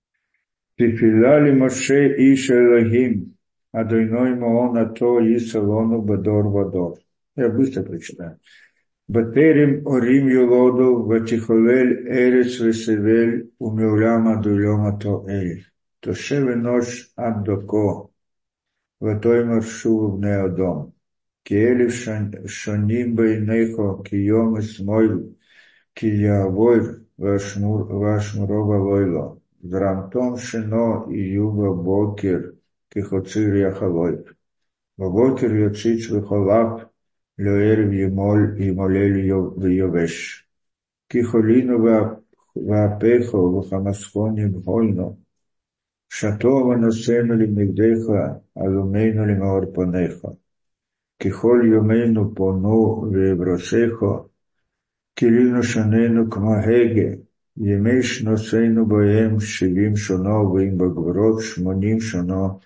S1: Тифилали Моше Иш Элохим, Адойной Моон Ато Исалону Бадор Вадор. Я быстро прочитаю. Батерим Орим Юлоду Ватихолель Эрес Весевель Умеулям Адулем Ато Эль. Тошеве Нош Аддоко Ватой Маршу Бнеодом. Киэлев Шоним Бейнехо Кием Исмойл Киявойр Вашмурова Лойло. Драмтом Шино и Юба Бокер Кихоцир Яхалой. Бокер Йоцич Вихолап Лоэр Вимоль и Молель Йовеш. Кихолину Вапехо Вахамасхони Бхойно. Шатова Носену Лимигдеха Алумейну Лимаорпанеха. Кихоль Йомейну Пону Вебросехо. Килину Шанейну Кмахеге. Емеш Носейну Боем Шивим Шоно Вим Багворот Шмоним Шоно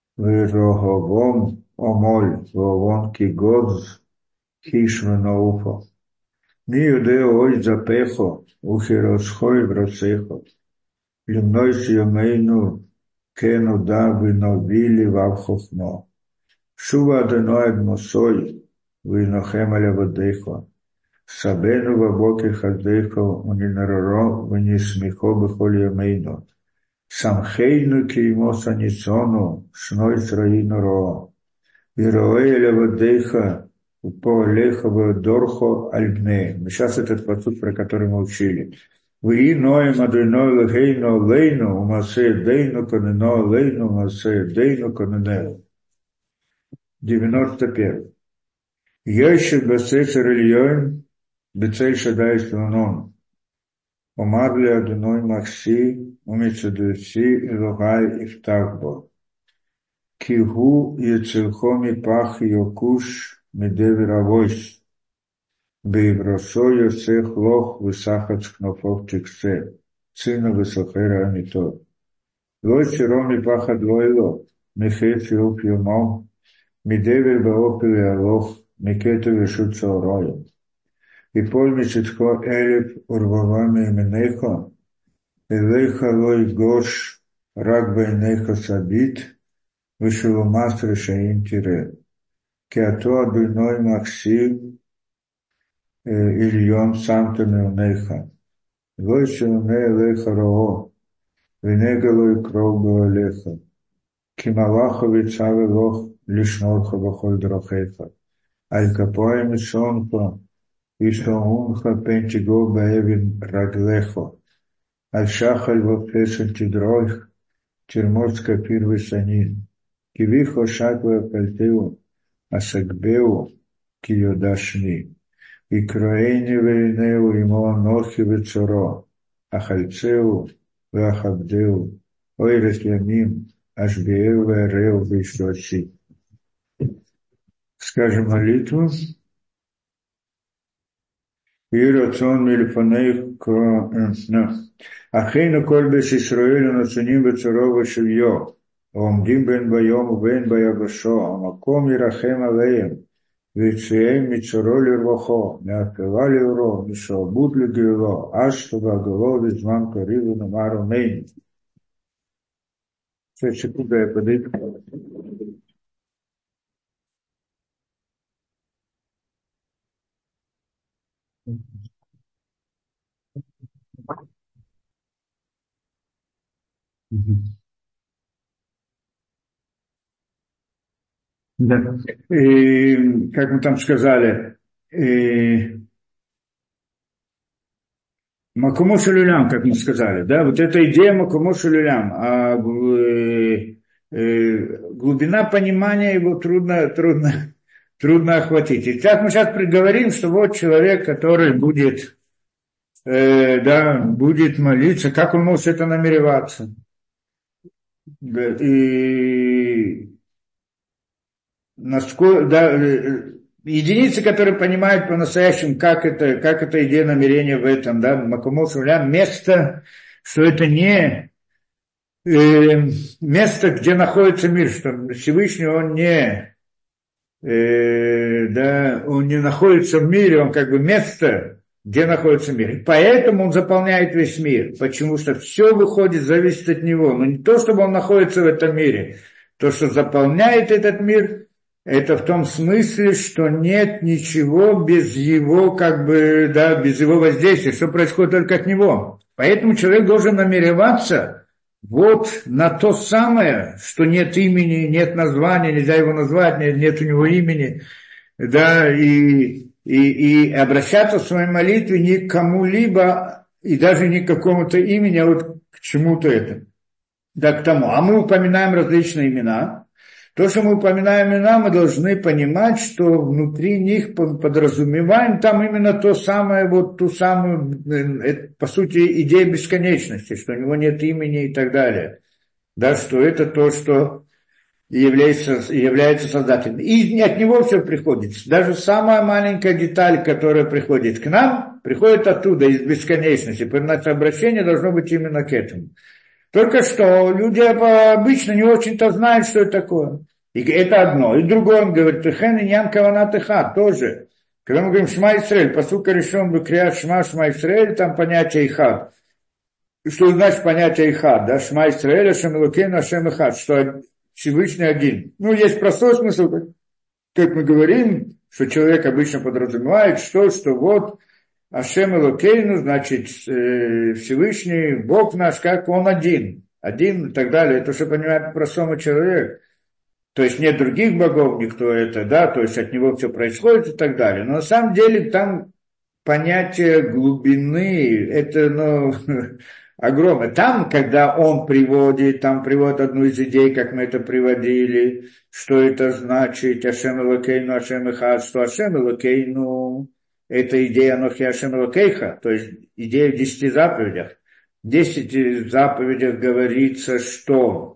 S1: Вироховом Омоль Вовон Кигоз Хишманоуфо. Ми Юдео Ой Запехо Ухиросхой Вросехо. Лимной Сьемейну Кену Да Виновили Вавхохно. Шува Адоной Мосой Винохем Алявадехо. Сабену Вабоки Хадехо Унинороро Винисмихо Бихоль Ямейну. Самхейну Киимоса Нисону Шной Сраину Ро. Вироэля Вадеха Упоалеха Вадорхо Альбне. Сейчас этот пасук, про который мы учили. Ви ноем Адойной Лехейну Лейну Умасе Дейну Канено Лейну Умасе Дейну Каненео. 91. Йоши Басесер Ильён Бецей Шадай Слонон. Омарли Адоной Махси Умицедуси Илогай Ифтахбо. Киху Ецелхоми Пах Йокуш Медевер Авойс. Бейбросо Йосех Лох Высахац Кнофов Чиксе. Цина Высохера Амито. Лойси Роми Паха Двойло. Мехет Йоп Йомал. Медевер Баопили Алох. Микету Вешуца Ороя. И польмичетко Элеп Урвавами Именехо. Элейха Лой Гош Рак Бейнехо Сабит. Вышеломас Решаим Тире. Кеато Адуйной Максим Ильон Сантонеонеха. Лойшелоне Элейха Роо. Венегалой Кров Буалеха. Кималахович Авелох Лишнорха Бахоль Дрохеха. Аль-Капоем Сонхо. Ишоунха Пентиго Баевин Раглехо. Аль-Шахаль Вопесен Тидройх. Термоцка Пирвы Санин. Кивихо Шаква Кальтеу. Асакбеу Киодашни. и кроэни вейнеу имо нохи вецоро, ахальцеу вахабдеу, ойрес ямим, ашбеу вэрэу вишочи. Скажем молитву. И рацион мильфаней Ахейну кольбес Исраэлю нацуним бецурова шильё. Омдим бен байом бен баябашо. Амаком ирахем алеем. Вицеем мицуроли рвохо. Неакевали уро. Мишалбуд легило. Аштуба голо визман кариву намару мейн. Секунду я подойду. Да. И, как мы там сказали, Макумош люлям, как мы сказали, да, вот эта идея Макумош люлям, глубина понимания его трудно охватить. И так мы сейчас приговорим, что вот человек, который будет, будет молиться, как он может это намереваться. И насколько, единицы, которые понимают по-настоящему, как эта идея намерения в этом, да, Макумот Шулям, место, что это не место, где находится мир, что Всевышний, он он не находится в мире, он как бы место, где находится мир. И поэтому он заполняет весь мир, потому что все выходит, зависит от него. Но не то, чтобы он находится в этом мире, то, что заполняет этот мир, это в том смысле, что нет ничего без его, без его воздействия, что происходит только от него. Поэтому человек должен намереваться вот на то самое, что нет имени, нет названия, нельзя его назвать, нет у него имени, да, и обращаться в своей молитве не к кому-либо, и даже не к какому-то имени, а вот к чему-то это, да, к тому. А мы упоминаем различные имена. То, что мы упоминаем имена, мы должны понимать, что внутри них подразумеваем там именно то самое, вот ту самую, по сути, идея бесконечности, что у него нет имени и так далее. Да, что это то, что является создателем. И от него все приходит. Даже самая маленькая деталь, которая приходит к нам, приходит оттуда, из бесконечности. Наше обращение должно быть именно к этому. Только что люди обычно не очень-то знают, что это такое. И это одно. И другое, он говорит, «Тэхэн иньян каванат эхад» тоже. Когда мы говорим «Шма Исраэль», посука решен бы криат «Шма Исраэль», там понятие «Ихад». Что значит понятие «Ихад», да? «Шма Исраэль», «Ашем Элокейну», «Ашем Эхад», что Всевышний один. Ну, есть простой смысл, как мы говорим, что человек обычно подразумевает, что вот Ашем Элокейну, значит, Всевышний, Бог наш, как он один и так далее. Это что понимает простому человеку. То есть нет других богов, никто это, да, то есть от него все происходит и так далее. Но на самом деле там понятие глубины, это, огромное. Там, когда он приводит одну из идей, как мы это приводили, что это значит Ашем Элокейну, Ашем Эхад, что Ашем Элокейну, это идея Анохи Ашем Элокейха, то есть идея в 10 заповедях. В 10 заповедях говорится, что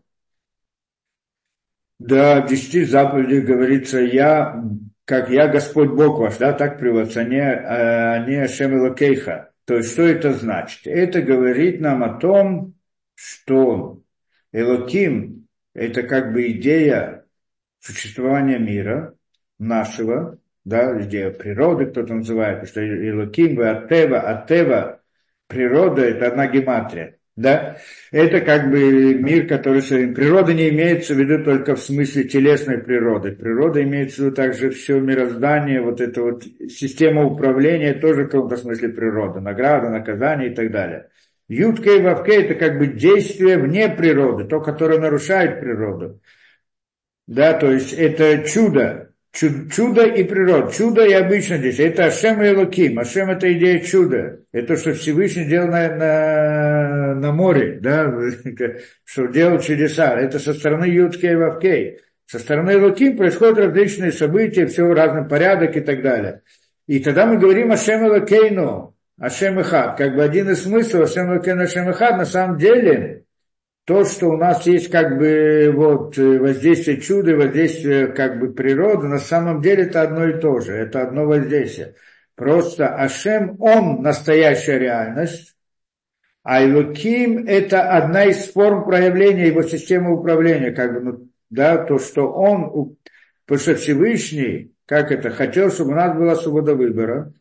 S1: да, в 10 заповедях говорится, я Господь Бог ваш, да, так приводится, а не Ашем Элокейха. То есть, что это значит? Это говорит нам о том, что Элоким – это как бы идея существования мира нашего, да, идея природы, кто-то называет, что Элоким, Атева, природа – это одна гематрия. Да? Это как бы мир, который природа не имеется в виду только в смысле телесной природы. Природа имеется в виду также все мироздание, вот эта вот система управления тоже в каком-то смысле природа, награда, наказание и так далее. Ютка и Вавка – это как бы действие вне природы, то, которое нарушает природу. Да, то есть это чудо и природа. Чудо и обычно здесь. Это Ашем и Элоким. Ашем – это идея чуда. Это что Всевышний делал на море, да, что делал чудеса. Это со стороны Юткей и Вавкей. Со стороны Элоким происходят различные события, все в разном порядке и так далее. И тогда мы говорим Ашем Элокейну, Ашем Эхад. Как бы один из смыслов Ашем Элокейну, Ашем Эхад, на самом деле, то, что у нас есть как бы вот воздействие чуда, воздействие как бы природы, на самом деле это одно и то же, это одно воздействие. Просто Ашем, он настоящая реальность, а Элоким это одна из форм проявления его системы управления, как бы, ну, да, то, что он, потому что Всевышний, как это, хотел, чтобы у нас была свобода выбора,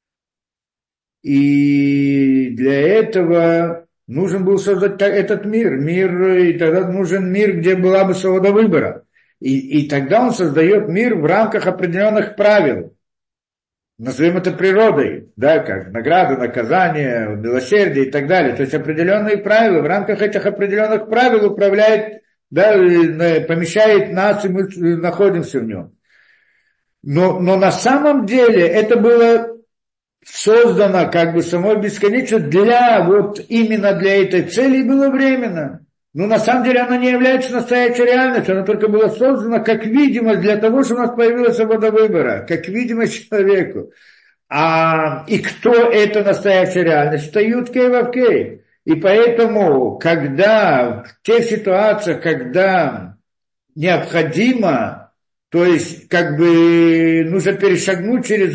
S1: и для этого нужен был создать этот мир, и тогда нужен мир, где была бы свобода выбора. И тогда он создает мир в рамках определенных правил. Назовем это природой, да, как награда, наказание, милосердие и так далее. То есть определенные правила, в рамках этих определенных правил управляет, да, помещает нас, и мы находимся в нем. Но на самом деле это было создано как бы самой бесконечно для, вот именно для этой цели и было временно. Но на самом деле оно не является настоящей реальностью, оно только было создано как видимость для того, чтобы у нас появилась свобода выбора, как видимость человеку. И кто это настоящая реальность? Это Юд-Кей Вав-Кей. И поэтому, когда в тех ситуациях, когда необходимо, то есть как бы нужно перешагнуть через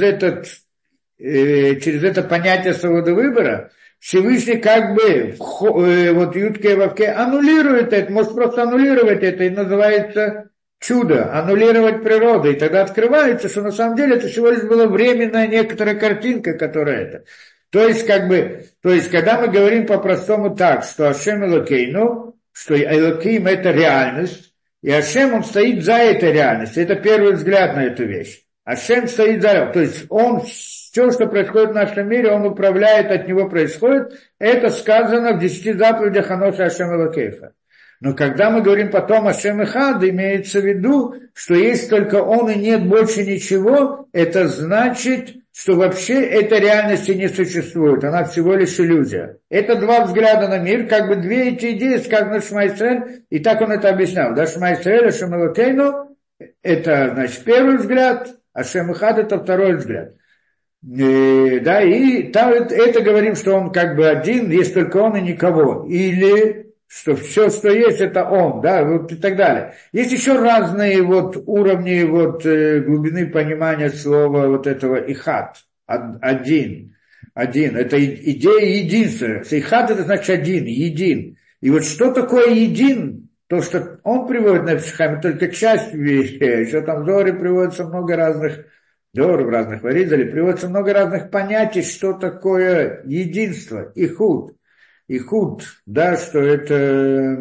S1: это понятие свободы выбора, Всевышний как бы вот Юд-Кей Вав-Кей аннулирует это, может просто аннулировать это, и называется чудо, аннулировать природу, и тогда открывается, что на самом деле это всего лишь была временная некоторая картинка, которая это. То есть когда мы говорим по-простому так, что Ашем Элокейну, что Элоким это реальность, и Ашем он стоит за этой реальностью, это первый взгляд на эту вещь. Ашем стоит за, то есть он, все, что происходит в нашем мире, он управляет, от него происходит. Это сказано в 10 заповедях Аноша Ашем Элокейха. Но когда мы говорим потом Ашем Эхад, имеется в виду, что есть только он и нет больше ничего, это значит, что вообще этой реальности не существует, она всего лишь иллюзия. Это два взгляда на мир, как бы две эти идеи сказаны в Шма Исраэль, и так он это объяснял. Да, Шма Исраэль, Ашем Элокейну, это, значит, первый взгляд, Ашем Эхад это второй взгляд. Да, и там это говорим, что он как бы один, есть только он и никого. Или что все, что есть, это он, да, вот и так далее. Есть еще разные вот уровни вот глубины понимания слова вот этого ихат, один. Это идея единства. Ихат это значит один, един. И вот что такое един? То, что он приводит на Психаме, только часть вещей, еще там в Зоре приводится много разных, в разных варидале приводится много разных понятий, что такое единство, ихуд, да, что это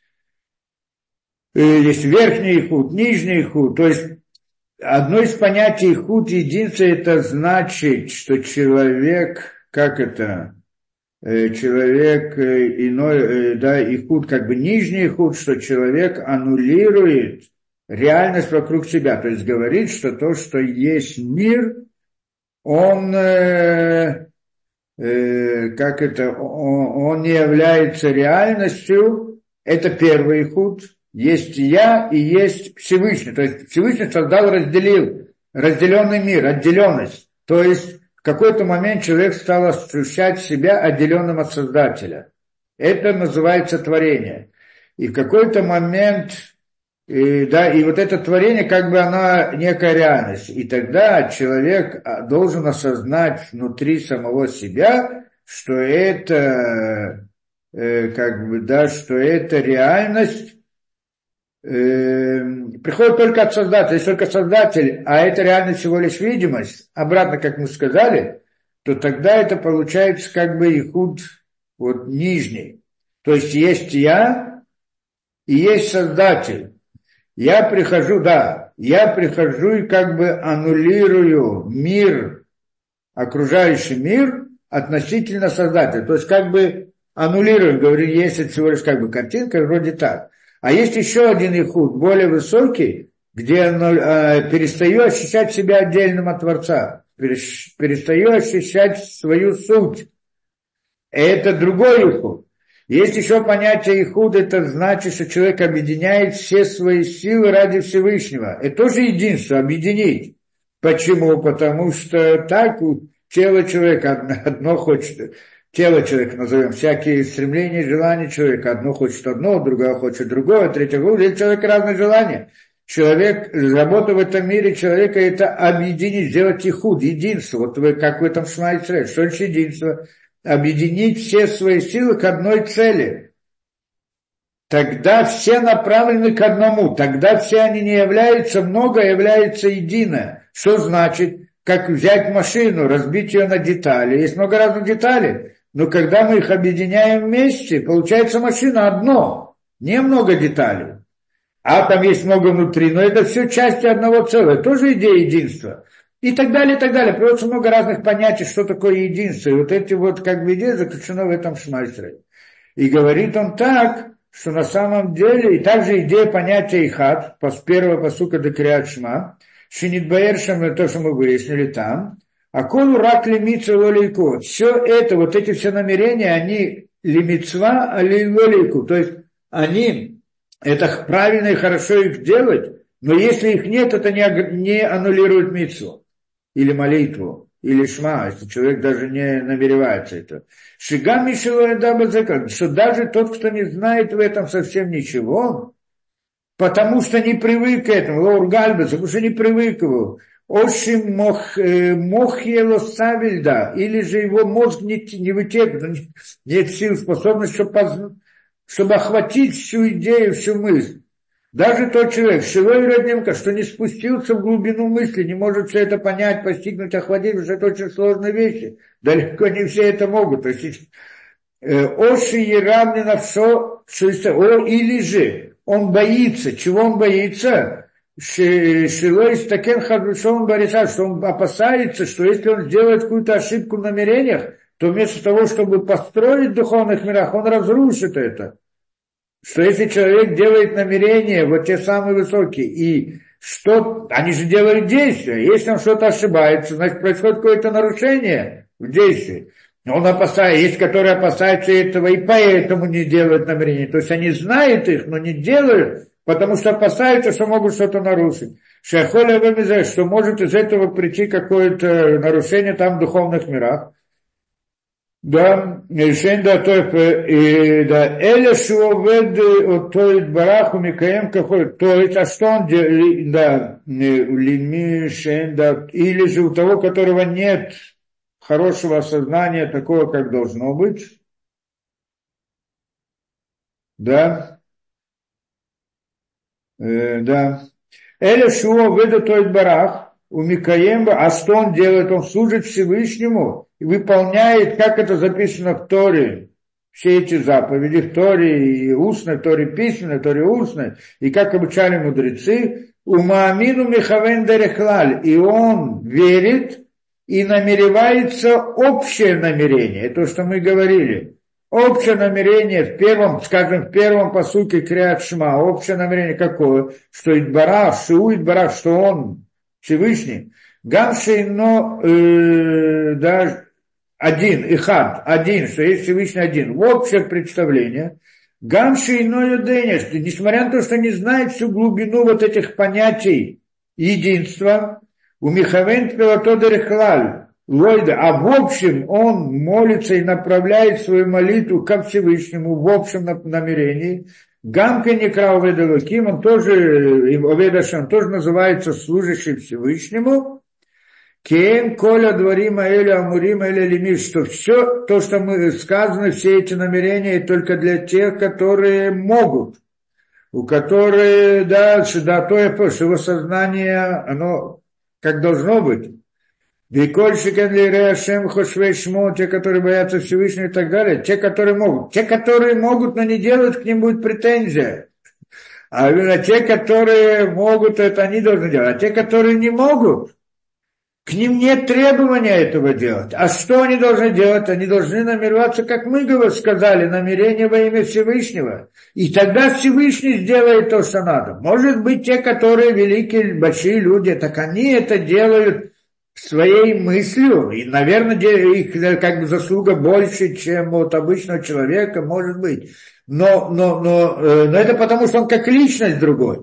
S1: есть верхний ихуд, нижний ихуд, то есть одно из понятий ихуд, единство, это значит, что человек, человек иной, да, ихуд, как бы нижний ихуд, что человек аннулирует реальность вокруг себя, то есть говорит, что то, что есть мир, он, он не является реальностью, это первый ихуд, есть я и есть Всевышний, то есть Всевышний создал, разделенный мир, отделенность, то есть в какой-то момент человек стал ощущать себя отделенным от Создателя. Это называется творение. И в какой-то момент, и вот это творение, как бы оно некая реальность. И тогда человек должен осознать внутри самого себя, что это, что эта реальность приходит только от Создателя. Если только Создатель, а это реальность всего лишь видимость, обратно, как мы сказали, то тогда это получается как бы ихуд вот нижний. То есть я и есть Создатель. Я прихожу и как бы аннулирую мир, окружающий мир относительно Создателя. То есть как бы аннулирую, говорю, есть это всего лишь как бы картинка, вроде так. А есть еще один ихуд, более высокий, где я перестаю ощущать себя отдельным от Творца, перестаю ощущать свою суть. Это другой ихуд. Есть еще понятие ихуд, это значит, что человек объединяет все свои силы ради Всевышнего. Это тоже единство, объединить. Почему? Потому что так тело человека одно хочет, тело человека назовем, всякие стремления, желания человека. Одно хочет одно, другое хочет другое, третье другое. У человека разные желания. Человек, работа в этом мире человека это объединить, сделать ихуд, единство. Вот вы, как в этом Шма Исраэль, что значит единство? Объединить все свои силы к одной цели. Тогда все направлены к одному, тогда все они не являются много, а являются единое. Что значит? Как взять машину, разбить ее на детали. Есть много разных деталей, но когда мы их объединяем вместе, получается машина одно, не много деталей. А там есть много внутри, но это все части одного целого, тоже идея единства. И так далее, и так далее. Приводится много разных понятий, что такое единство. И вот эти вот как бы идеи заключены в этом Шма Исраэль. И говорит он так, что на самом деле, и также идея понятия ихад, с первого пасука до Криат Шма, Шинитбаершем, то, что мы выяснили там, а колу рак лимитса лолейку. Все это, вот эти все намерения, они лимитсва, а лолейку. То есть они, это правильно и хорошо их делать, но если их нет, это не аннулирует митсву, или молитву, или шма, если человек даже не намеревается это. Шигам мишелой дабазека, что даже тот, кто не знает в этом совсем ничего, потому что не привык к этому, лоургальбес, потому что не привык его. Оши мохьело савильда, или же его мозг не вытекнет, нет сил, способности, чтобы охватить всю идею, всю мысль. Даже тот человек, Шилой Родненко, что не спустился в глубину мысли, не может все это понять, постигнуть, охватить, потому что это очень сложные вещи. Далеко не все это могут. То есть, Оши Ерамни Навшо, или же он боится. Чего он боится? Шилой Стакен Хадушон Бориса, что он опасается, что если он сделает какую-то ошибку в намерениях, то вместо того, чтобы построить в духовных мирах, он разрушит это. Что если человек делает намерения, вот те самые высокие, и что, они же делают действия, если он что-то ошибается, значит происходит какое-то нарушение в действии. Он опасается, есть, которые опасаются этого и поэтому не делают намерения. То есть они знают их, но не делают, потому что опасаются, что могут что-то нарушить. Шахоля вымезает, что может из этого прийти какое-то нарушение там в духовных мирах. Да, Шенда Тойф, да, Эля Шуовед Отоид Бараху Микаем какой, то есть, а что он делает, да, Лими Шенда, или же у того, которого нет хорошего осознания такого, как должно быть, да, да, Эля Шуовед Отоид Барах, у Микаемба, а что он делает? Он служит Всевышнему и выполняет, как это записано в Торе, все эти заповеди, в Торе и устной, в Торе письменной, в Торе устной, и как обучали мудрецы, у Маамину Михавен Дерехлаль, и он верит и намеревается общее намерение, то, что мы говорили, общее намерение в первом, скажем, в первом посуке Криат Шма, общее намерение какое? Что Идбарах, что он Всевышний, Гамшейно, да, один, Ихад, один, что есть Всевышний один, в общее представление, Гамшейно Юденя, несмотря на то, что не знает всю глубину вот этих понятий единства, у Михавен Пилатодерехлаль, Лойда, а в общем он молится и направляет свою молитву ко Всевышнему в общем намерении, Гамка Некрау Ведалуким, он тоже, Оведашем, тоже называется служащим Всевышнему. Кен Коля Дворима Эля Амурима Эля Лимиш, что все то, что мы сказаны, все эти намерения только для тех, которые могут, у которых, да, то, что его сознание, оно как должно быть. Викольщикен ли Реашем Хошвей Шмо, те, которые боятся Всевышнего и так далее, те, которые могут. Те, которые могут, но не делают, к ним будет претензия. А именно те, которые могут, это они должны делать. А те, которые не могут, к ним нет требования этого делать. А что они должны делать? Они должны намереваться, как мы сказали, намерение во имя Всевышнего. И тогда Всевышний сделает то, что надо. Может быть, те, которые великие, большие люди, так они это делают своей мыслью, и, наверное, их как бы заслуга больше, чем от обычного человека, может быть. Но это потому, что он как личность другой.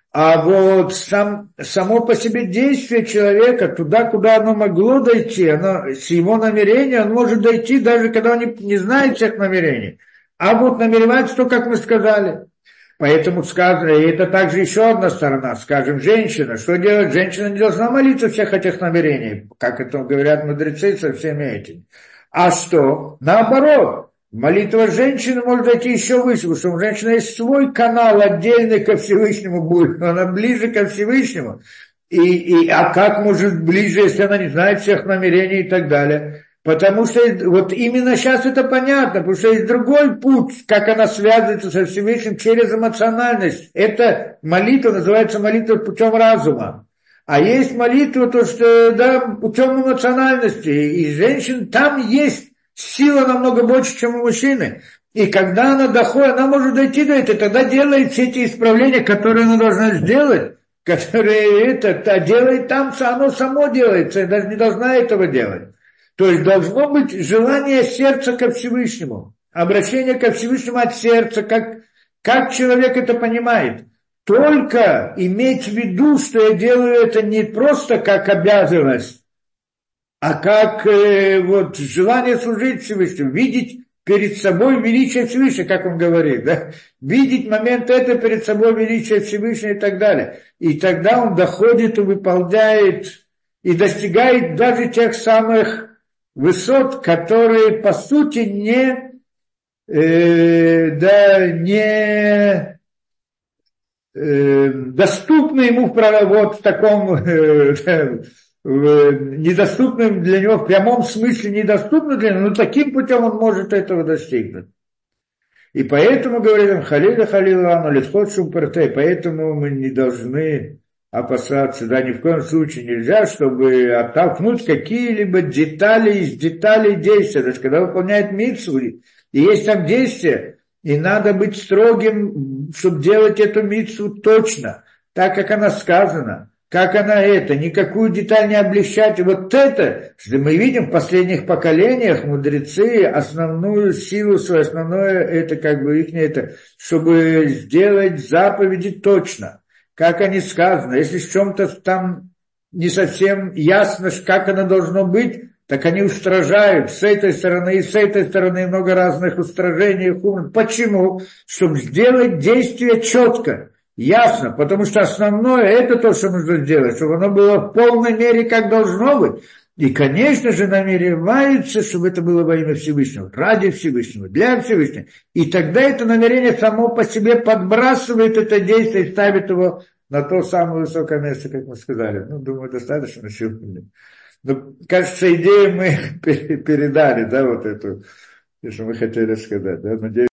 S1: А вот само по себе действие человека, туда, куда оно могло дойти, с его намерения, он может дойти, даже когда он не знает всех намерений. А вот намеревается то, как мы сказали. Поэтому сказано, и это также еще одна сторона, скажем, женщина. Что делать? Женщина не должна молиться всех этих намерений, как это говорят мудрецы со всеми этими. А что? Наоборот. Молитва женщины может дойти еще выше, потому что у женщины есть свой канал отдельный ко Всевышнему будет, она ближе ко Всевышнему. А как может ближе, если она не знает всех намерений и так далее? Потому что вот именно сейчас это понятно, потому что есть другой путь, как она связывается со Всевышним через эмоциональность. Это молитва называется молитва путем разума. А есть молитва, то что, да, путем эмоциональности. И женщин там есть сила намного больше, чем у мужчины. И когда она доходит, она может дойти до этого, тогда делает все эти исправления, которые она должна сделать, которые делает там, оно само делается, и даже не должна этого делать. То есть должно быть желание сердца ко Всевышнему, обращение ко Всевышнему от сердца, как человек это понимает. Только иметь в виду, что я делаю это не просто как обязанность, а как вот желание служить Всевышнему, видеть перед собой величие Всевышнего, как он говорит, да? Видеть момент это перед собой величие Всевышнего и так далее. И тогда он доходит и выполняет, и достигает даже тех самых высот, которые по сути не доступны ему вот в таком недоступным для него, в прямом смысле недоступно для него, но таким путем он может этого достигнуть. И поэтому, говорит он, халила, литхот шумпертей, поэтому мы не должны опасаться, да, ни в коем случае нельзя, чтобы оттолкнуть какие-либо детали из деталей действия. То есть, когда выполняет мицву, и есть там действие, и надо быть строгим, чтобы делать эту мицву точно, так, как она сказана. Как она никакую деталь не облегчать. И вот это, что мы видим в последних поколениях, мудрецы, основную силу свою, основное, это как бы их чтобы сделать заповеди точно. Как они сказаны. Если в чем-то там не совсем ясно, как оно должно быть, так они устражают с этой стороны и с этой стороны много разных устражений. Почему? Чтобы сделать действие четко. Ясно, потому что основное это то, что нужно сделать, чтобы оно было в полной мере, как должно быть. И, конечно же, намеревается, чтобы это было во имя Всевышнего, ради Всевышнего, для Всевышнего. И тогда это намерение само по себе подбрасывает это действие и ставит его на то самое высокое место, как мы сказали. Думаю, достаточно сегодня. Но, кажется, идею мы передали, да, вот эту, что мы хотели сказать. Да? Надеюсь,